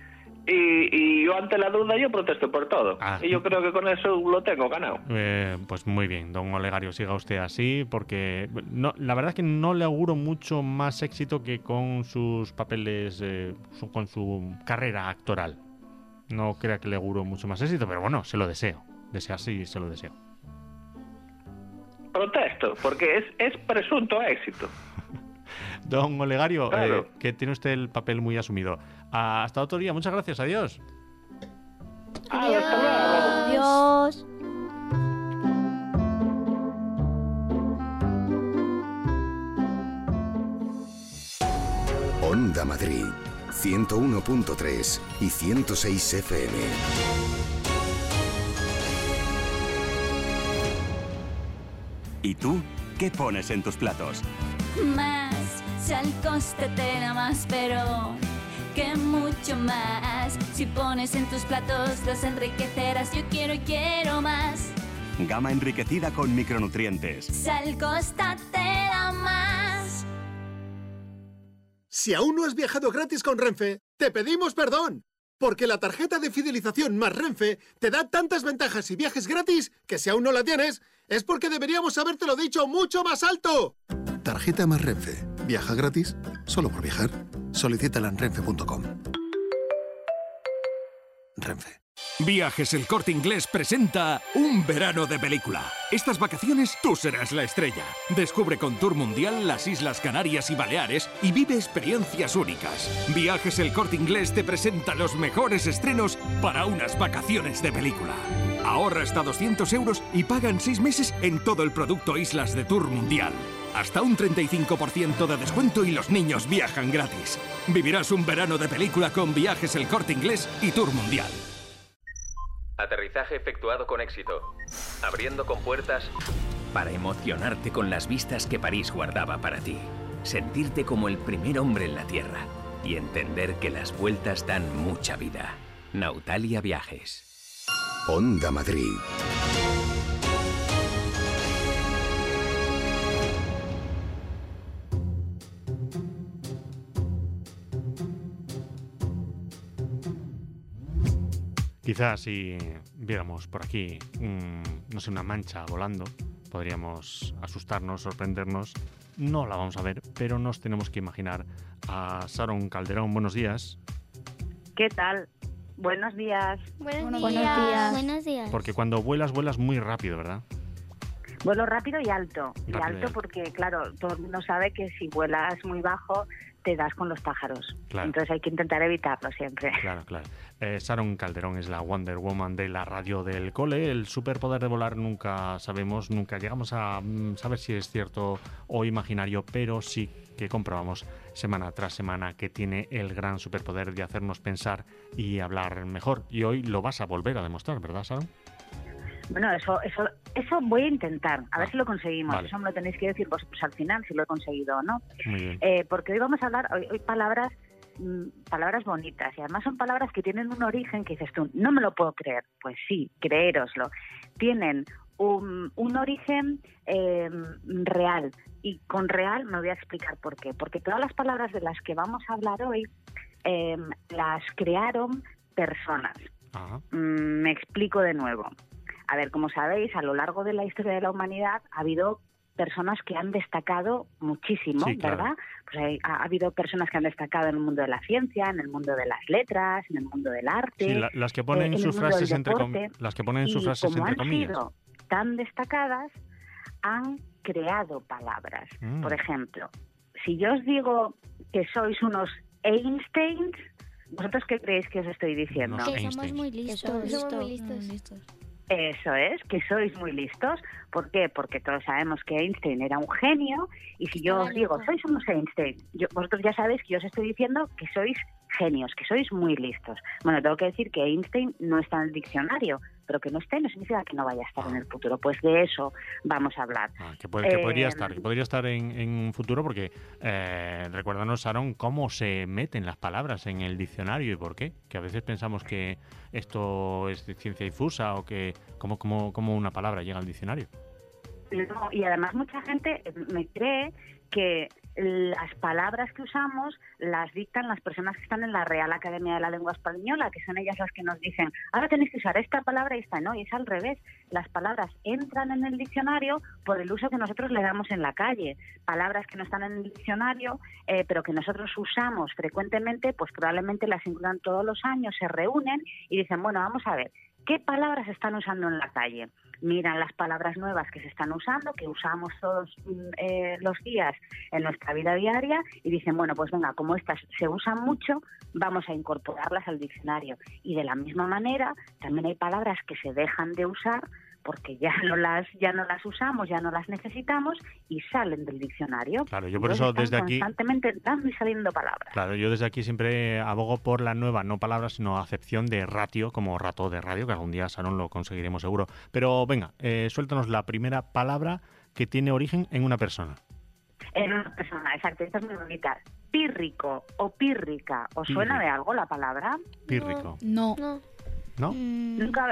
y yo ante la duda yo protesto por todo, y yo creo que con eso lo tengo ganado. Pues muy bien, don Olegario, siga usted así, porque la verdad es que no le auguro mucho más éxito que con sus papeles, con su carrera actoral. No crea que le auguro mucho más éxito, pero bueno, se lo deseo, sí, se lo deseo. Protesto, porque es presunto éxito. Don Olegario, claro. Que tiene usted el papel muy asumido. Hasta otro día, muchas gracias, adiós. Adiós. Onda Madrid, 101.3 y 106 FM. ¿Y tú? ¿Qué pones en tus platos? Más, sal, costetera más, pero que mucho más. Si pones en tus platos, los enriquecerás. Yo quiero más. Gama enriquecida con micronutrientes. Sal, costetera más. Si aún no has viajado gratis con Renfe, te pedimos perdón. Porque la tarjeta de fidelización más Renfe te da tantas ventajas y viajes gratis que si aún no la tienes, es porque deberíamos habértelo dicho mucho más alto. Tarjeta más Renfe. ¿Viaja gratis? Solo por viajar. Solicítala en renfe.com. Renfe. Viajes El Corte Inglés presenta Un verano de película. Estas vacaciones tú serás la estrella. Descubre con Tour Mundial las Islas Canarias y Baleares y vive experiencias únicas. Viajes El Corte Inglés te presenta los mejores estrenos para unas vacaciones de película. Ahorra hasta 200 euros y paga en 6 meses en todo el producto Islas de Tour Mundial. Hasta un 35% de descuento y los niños viajan gratis. Vivirás un verano de película con Viajes El Corte Inglés y Tour Mundial. Aterrizaje efectuado con éxito. Abriendo compuertas. Para emocionarte con las vistas que París guardaba para ti. Sentirte como el primer hombre en la Tierra. Y entender que las vueltas dan mucha vida. Nautalia Viajes. Onda Madrid. Quizás si viéramos por aquí, una mancha volando, podríamos asustarnos, sorprendernos. No la vamos a ver, pero nos tenemos que imaginar a Sharon Calderón. Buenos días. ¿Qué tal? Buenos días. Buenos días. Porque cuando vuelas muy rápido, ¿verdad? Vuelo rápido y alto. Rápido y alto porque, claro, todo el mundo sabe que si vuelas muy bajo te das con los pájaros. Claro. Entonces hay que intentar evitarlo siempre. Claro. Sharon Calderón es la Wonder Woman de la radio del cole. El superpoder de volar nunca llegamos a saber si es cierto o imaginario, pero sí que comprobamos semana tras semana, que tiene el gran superpoder de hacernos pensar y hablar mejor. Y hoy lo vas a volver a demostrar, ¿verdad, Sharon? Bueno, eso voy a intentar, a ver si lo conseguimos. Vale. Eso me lo tenéis que decir vosotros al final, si lo he conseguido o no. Muy bien. Porque hoy vamos a hablar, hoy palabras bonitas, y además son palabras que tienen un origen que dices tú, no me lo puedo creer. Pues sí, creéroslo. Tienen un origen real, y con real me voy a explicar por qué. Porque todas las palabras de las que vamos a hablar hoy las crearon personas. Me explico de nuevo. A ver, como sabéis, a lo largo de la historia de la humanidad ha habido personas que han destacado muchísimo, sí, claro, ¿verdad? Pues ha habido personas que han destacado en el mundo de la ciencia, en el mundo de las letras, en el mundo del arte. Sí, las que ponen sus frases entre comillas. Como han sido tan destacadas, han creado palabras. Por ejemplo, si yo os digo que sois unos Einsteins, ¿vosotros qué creéis que os estoy diciendo? Que somos muy listos. Somos muy listos. Eso es, que sois muy listos. ¿Por qué? Porque todos sabemos que Einstein era un genio, y si yo os digo, sois unos Einstein, vosotros ya sabéis que yo os estoy diciendo que sois genios, que sois muy listos. Bueno, tengo que decir que Einstein no está en el diccionario, pero que no esté no significa que no vaya a estar en el futuro. Pues de eso vamos a hablar. Que podría estar en un futuro, porque recuérdanos, Sharon, cómo se meten las palabras en el diccionario y por qué. Que a veces pensamos que esto es de ciencia difusa, o que cómo una palabra llega al diccionario. No, y además mucha gente me cree que las palabras que usamos las dictan las personas que están en la Real Academia de la Lengua Española, que son ellas las que nos dicen, ahora tenéis que usar esta palabra y esta no, y es al revés. Las palabras entran en el diccionario por el uso que nosotros le damos en la calle. Palabras que no están en el diccionario, pero que nosotros usamos frecuentemente, pues probablemente las incluyan todos los años, se reúnen y dicen, bueno, vamos a ver, ¿qué palabras se están usando en la calle? Miran las palabras nuevas que se están usando, que usamos todos los días en nuestra vida diaria, y dicen, bueno, pues venga, como estas se usan mucho, vamos a incorporarlas al diccionario. Y de la misma manera, también hay palabras que se dejan de usar porque ya no las usamos, ya no las necesitamos, y salen del diccionario. Claro, yo por eso desde aquí constantemente entrando y saliendo palabras. Claro, yo desde aquí siempre abogo por la nueva, no palabras, sino acepción de ratio, como rato de radio, que algún día, Sharon, lo conseguiremos seguro. Pero venga, suéltanos la primera palabra que tiene origen en una persona. En una persona, exacto. Esta es muy bonita. Pírrico o pírrica. ¿Os suena de algo la palabra? Pírrico. No. ¿No? Nunca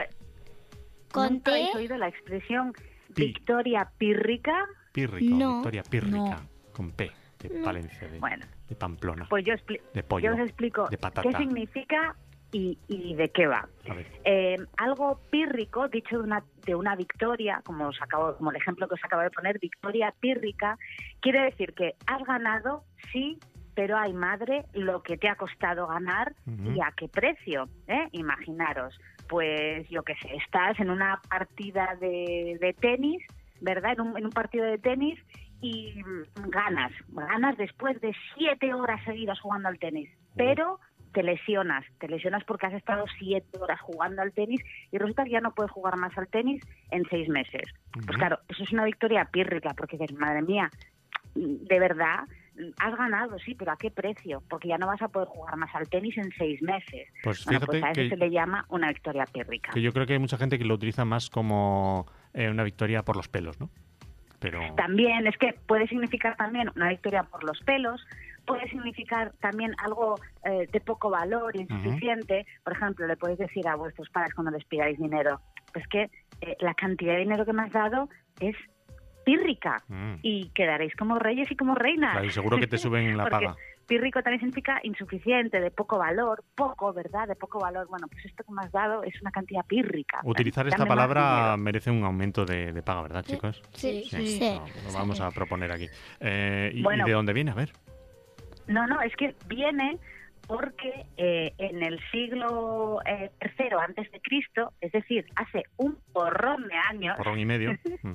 habéis oído la expresión Victoria pírrica. Pírrico, no. Victoria pírrica, con P, de Palencia, de Pamplona, pues yo de pollo, yo os explico de patata. Qué significa y de qué va. Algo pírrico, dicho de una victoria, como el ejemplo que os acabo de poner, Victoria pírrica, quiere decir que has ganado, sí, pero ay madre, lo que te ha costado ganar y a qué precio, imaginaros. Pues yo qué sé, estás en una partida de tenis, ¿verdad? En un partido de tenis, y ganas después de 7 horas seguidas jugando al tenis, pero te lesionas porque has estado 7 horas jugando al tenis y resulta que ya no puedes jugar más al tenis en 6 meses. Pues claro, eso es una victoria pírrica, porque dices, madre mía, de verdad, has ganado, sí, pero ¿a qué precio? Porque ya no vas a poder jugar más al tenis en 6 meses. Pues fíjate, pues a eso se le llama una victoria pírrica. Que yo creo que hay mucha gente que lo utiliza más como una victoria por los pelos, ¿no? Pero también, es que puede significar también una victoria por los pelos, puede significar también algo de poco valor, insuficiente. Por ejemplo, le podéis decir a vuestros padres cuando les pidáis dinero, pues que la cantidad de dinero que me has dado es pírrica, y quedaréis como reyes y como reinas. Claro, y seguro que te suben la paga. Pírrico también significa insuficiente, de poco valor, ¿verdad? De poco valor. Bueno, pues esto que me has dado es una cantidad pírrica. Utilizar esta palabra merece un aumento de paga, ¿verdad, chicos? Sí. Lo vamos a proponer aquí. ¿Y de dónde viene? A ver. No, es que viene porque en el siglo III antes de Cristo, es decir, hace un porrón de años... Porrón y medio.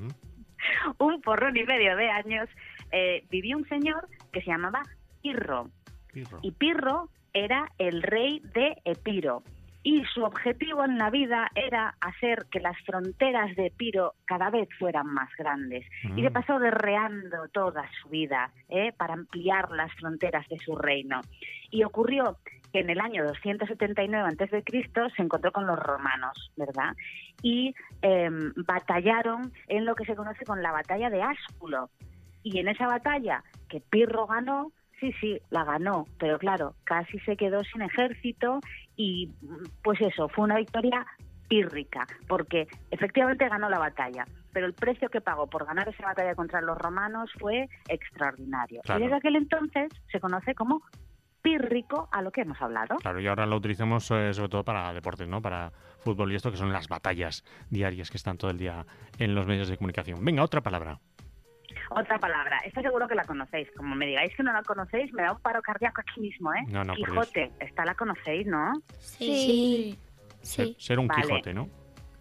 Un porrón y medio de años, vivió un señor que se llamaba Pirro. Y Pirro era el rey de Epiro. y su objetivo en la vida era hacer que las fronteras de Epiro cada vez fueran más grandes. Y le pasó guerreando toda su vida para ampliar las fronteras de su reino. Y ocurrió que en el año 279 a.C. se encontró con los romanos, ¿verdad? Y batallaron en lo que se conoce con la batalla de Ásculo. Y en esa batalla que Pirro ganó, sí, la ganó, pero claro, casi se quedó sin ejército y pues eso, fue una victoria pírrica, porque efectivamente ganó la batalla, pero el precio que pagó por ganar esa batalla contra los romanos fue extraordinario. Claro. Y desde aquel entonces se conoce como pírrico, a lo que hemos hablado. Claro, y ahora lo utilizamos sobre todo para deportes, ¿no? Para fútbol y esto, que son las batallas diarias que están todo el día en los medios de comunicación. Venga, otra palabra. Otra palabra, esta seguro que la conocéis. Como me digáis que no la conocéis, me da un paro cardíaco aquí mismo, ¿eh? No, Quijote, esta la conocéis, ¿no? Sí. Ser un vale. Quijote, ¿no?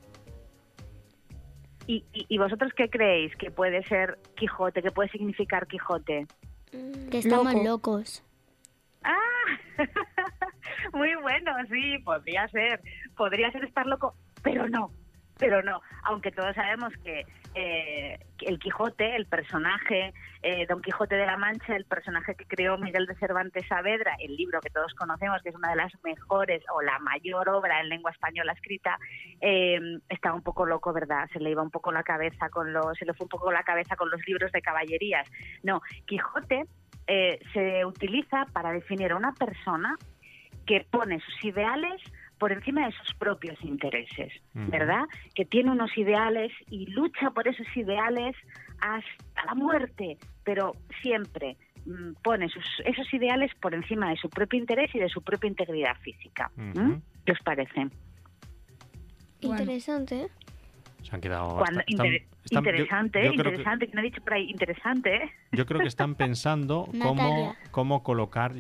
¿Y vosotros qué creéis que puede ser Quijote, que puede significar Quijote? Que estamos locos. ¡Ah! Muy bueno, sí, podría ser estar loco, pero no, aunque todos sabemos que el Quijote, el personaje, Don Quijote de la Mancha, el personaje que creó Miguel de Cervantes Saavedra, el libro que todos conocemos, que es una de las mejores o la mayor obra en lengua española escrita, estaba un poco loco, ¿verdad? Se le iba un poco la cabeza se le fue un poco la cabeza con los libros de caballerías. No, Quijote se utiliza para definir a una persona que pone sus ideales por encima de sus propios intereses, ¿verdad? Que tiene unos ideales y lucha por esos ideales hasta la muerte, pero siempre pone esos ideales por encima de su propio interés y de su propia integridad física. ¿Qué os parece? Interesante, ¿eh? Se han quedado... Interesante, que no he dicho por ahí, interesante, ¿eh? Yo creo que están pensando cómo colocar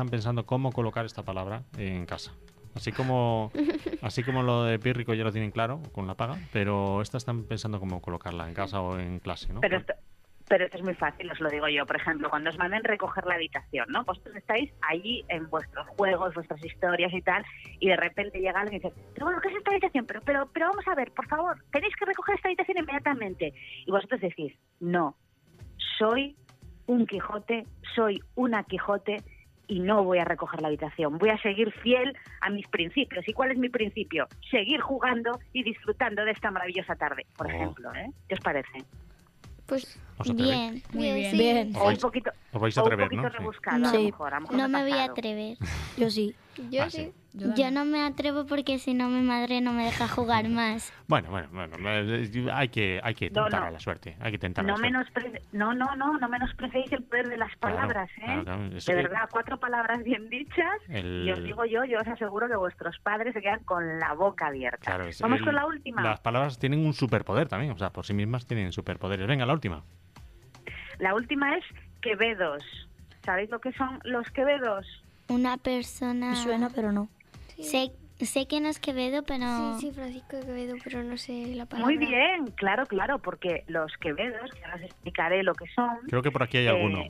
esta palabra en casa. Así como lo de pírrico ya lo tienen claro con la paga, pero estas están pensando cómo colocarla en casa o en clase, ¿no? Pero esto es muy fácil, os lo digo yo. Por ejemplo, cuando os manden recoger la habitación, ¿no? Vosotros estáis allí en vuestros juegos, vuestras historias y tal, y de repente llega alguien y dice, pero bueno, ¿qué es esta habitación? Pero vamos a ver, por favor, tenéis que recoger esta habitación inmediatamente. Y vosotros decís, no, soy un Quijote, soy una Quijote, y no voy a recoger la habitación. Voy a seguir fiel a mis principios. ¿Y cuál es mi principio? Seguir jugando y disfrutando de esta maravillosa tarde, por ejemplo, ¿eh? ¿Qué os parece? Pues bien, muy bien. Bien. O un poquito, os vais a atrever, un poquito ¿no? rebuscado, No, a lo mejor no me voy a pasado. atrever. Yo sí. Yo sí. Yo no me atrevo porque si no mi madre no me deja jugar más. Bueno, hay que tentar a la suerte. Hay que tentar a la suerte. No menospreciéis el poder de las palabras, ¿eh? Claro. De verdad, 4 palabras bien dichas y os digo yo os aseguro que vuestros padres se quedan con la boca abierta. Claro, Vamos con la última. Las palabras tienen un superpoder también, o sea, por sí mismas tienen superpoderes. Venga, la última. La última es quevedos. ¿Sabéis lo que son los quevedos? Una persona... Me suena, pero no. Sé que no es Quevedo, pero... Sí, Francisco de Quevedo, pero no sé la palabra. Muy bien, claro, porque los quevedos, que ahora os explicaré lo que son... Creo que por aquí hay alguno.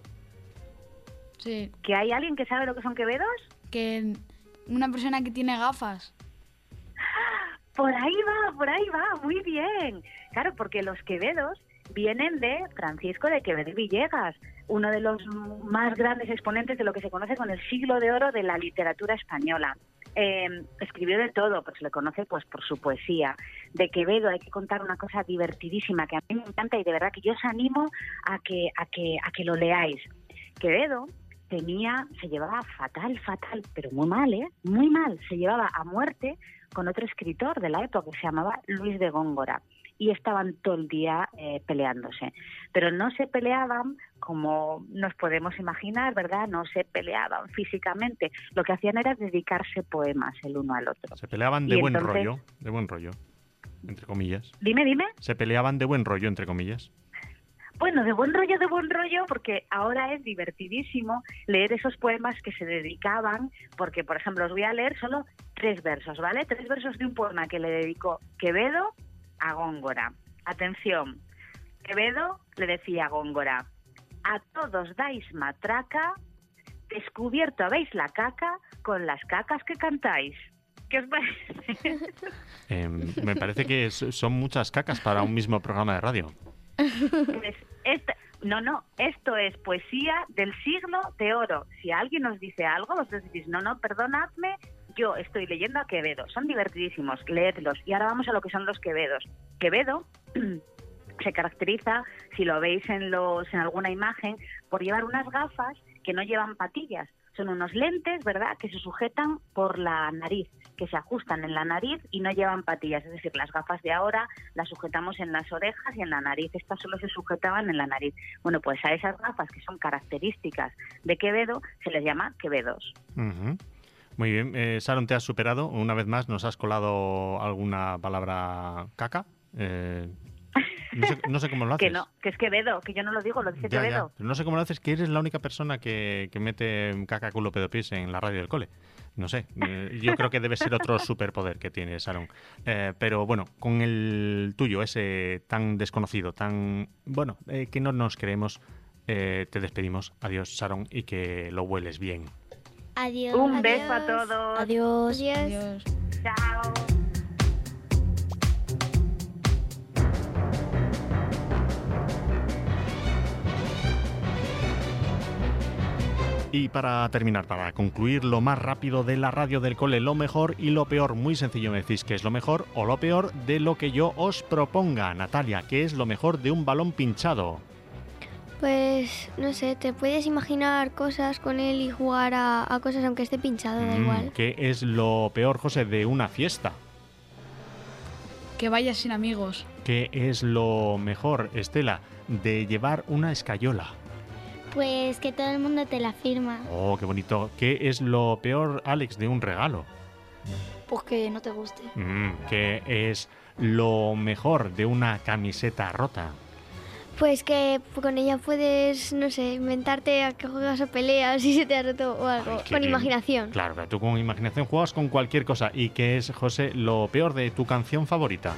Sí. ¿Que hay alguien que sabe lo que son quevedos? Que una persona que tiene gafas. Por ahí va, muy bien. Claro, porque los quevedos vienen de Francisco de Quevedo y Villegas, uno de los más grandes exponentes de lo que se conoce con el siglo de oro de la literatura española. Escribió de todo, pero se le conoce pues por su poesía. De Quevedo hay que contar una cosa divertidísima que a mí me encanta y de verdad que yo os animo a que lo leáis. Quevedo se llevaba fatal, pero muy mal, muy mal. Se llevaba a muerte con otro escritor de la época que se llamaba Luis de Góngora. Y estaban todo el día peleándose. Pero no se peleaban como nos podemos imaginar, ¿verdad? No se peleaban físicamente. Lo que hacían era dedicarse poemas el uno al otro. Se peleaban de buen rollo, entre comillas. Dime. Se peleaban de buen rollo, entre comillas. Bueno, de buen rollo, porque ahora es divertidísimo leer esos poemas que se dedicaban, porque, por ejemplo, os voy a leer solo 3 versos, ¿vale? 3 versos de un poema que le dedicó Quevedo a Góngora. Atención, Quevedo le decía a Góngora: a todos dais matraca, descubierto habéis la caca con las cacas que cantáis. ¿Qué os parece? Me parece que son muchas cacas para un mismo programa de radio. Pues esto es poesía del siglo de oro. Si alguien os dice algo, vosotros decís, no, perdonadme, yo estoy leyendo a Quevedo. Son divertidísimos, leedlos. Y ahora vamos a lo que son los Quevedos. Quevedo se caracteriza, si lo veis en alguna imagen, por llevar unas gafas que no llevan patillas. Son unos lentes, ¿verdad?, que se sujetan por la nariz, que se ajustan en la nariz y no llevan patillas. Es decir, las gafas de ahora las sujetamos en las orejas y en la nariz. Estas solo se sujetaban en la nariz. Bueno, pues a esas gafas que son características de Quevedo se les llama Quevedos. Uh-huh. Muy bien. Sharon, te has superado. Una vez más, ¿nos has colado alguna palabra caca? No sé cómo lo haces. Que no, que es Quevedo, que yo no lo digo, lo dice Quevedo. Pero no sé cómo lo haces, que eres la única persona que mete caca, culo, pedo, pis en la radio del cole. No sé, yo creo que debe ser otro superpoder que tiene Sharon. Pero bueno, con el tuyo, ese tan desconocido, tan... Bueno, que no nos creemos, te despedimos. Adiós, Sharon, y que lo hueles bien. Adiós. Un beso a todos. Adiós. Adiós. Chao. Y para terminar, para concluir lo más rápido de la radio del cole, lo mejor y lo peor, muy sencillo, me decís qué es lo mejor o lo peor de lo que yo os proponga. Natalia, ¿qué es lo mejor de un balón pinchado? Pues, no sé, te puedes imaginar cosas con él y jugar a cosas aunque esté pinchado, da igual. ¿Qué es lo peor, José, de una fiesta? Que vayas sin amigos. ¿Qué es lo mejor, Estela, de llevar una escayola? Pues que todo el mundo te la firma. Oh, qué bonito. ¿Qué es lo peor, Alex, de un regalo? Pues que no te guste. ¿Qué es lo mejor de una camiseta rota? Pues que con ella puedes, no sé, inventarte a que juegas o peleas si se te ha roto o algo. Con imaginación. Claro, tú con imaginación juegas con cualquier cosa. ¿Y qué es, José, lo peor de tu canción favorita?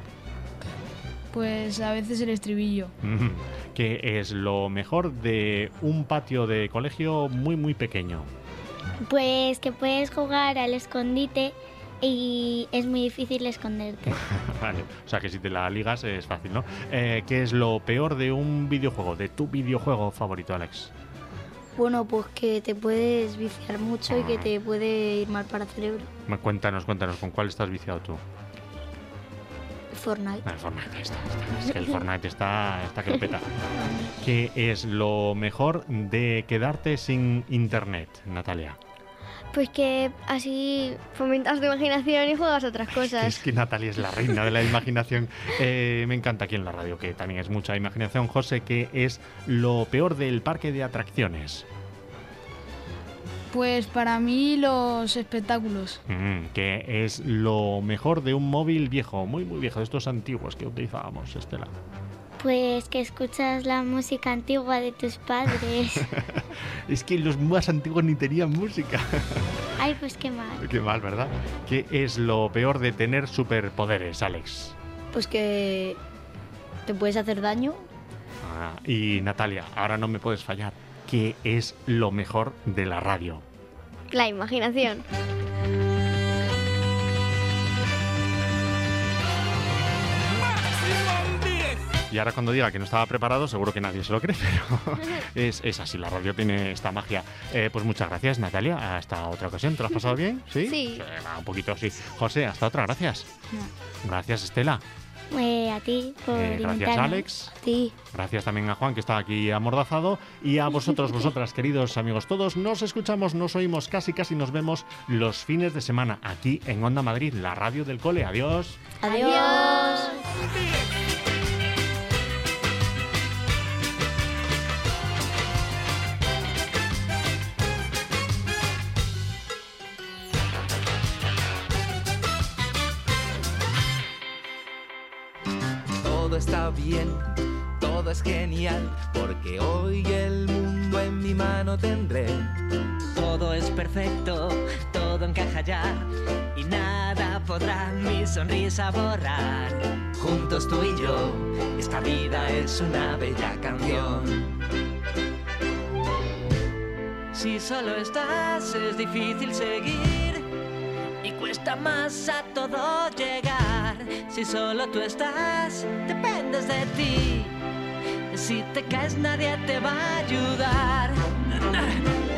Pues a veces el estribillo. ¿Qué es lo mejor de un patio de colegio muy, muy pequeño? Pues que puedes jugar al escondite y es muy difícil esconderte. Vale, o sea que si te la ligas es fácil, ¿no? ¿Qué es lo peor de un videojuego, de tu videojuego favorito, Alex? Bueno, pues que te puedes viciar mucho y que te puede ir mal para el cerebro. Cuéntanos, ¿con cuál estás viciado tú? Fortnite. El Fortnite está. Es que el Fortnite está que lo peta. ¿Qué es lo mejor de quedarte sin internet, Natalia? Pues que así fomentas tu imaginación y juegas otras cosas. Es que Natalia es la reina de la imaginación. Me encanta aquí en la radio, que también es mucha imaginación. José, ¿qué es lo peor del parque de atracciones? Pues para mí los espectáculos. ¿Qué es lo mejor de un móvil viejo, muy muy viejo, de estos antiguos que utilizábamos, Estela? Pues que escuchas la música antigua de tus padres. Es que los más antiguos ni tenían música. Ay, pues qué mal. Qué mal, ¿verdad? ¿Qué es lo peor de tener superpoderes, Alex? Pues que te puedes hacer daño. Y Natalia, ahora no me puedes fallar. ¿Qué es lo mejor de la radio? La imaginación. Y ahora cuando diga que no estaba preparado, seguro que nadie se lo cree, pero es así, la radio tiene esta magia. Pues muchas gracias, Natalia. Hasta otra ocasión. ¿Te lo has pasado bien? ¿Sí? Sí. Un poquito, sí. José, hasta otra. Gracias. Gracias, Estela. A ti por invitarme. Gracias, Alex. Sí. Gracias también a Juan, que está aquí amordazado. Y a vosotros, vosotras, queridos amigos todos, nos escuchamos, nos oímos, casi nos vemos los fines de semana aquí en Onda Madrid, la radio del cole. Adiós. Adiós. Todo está bien, todo es genial, porque hoy el mundo en mi mano tendré. Todo es perfecto, todo encaja ya, y nada podrá mi sonrisa borrar. Juntos tú y yo, esta vida es una bella canción. Si solo estás es difícil seguir y cuesta cuesta más a todo llegar. Si solo tú estás, dependes de ti. Si te caes nadie te va a ayudar.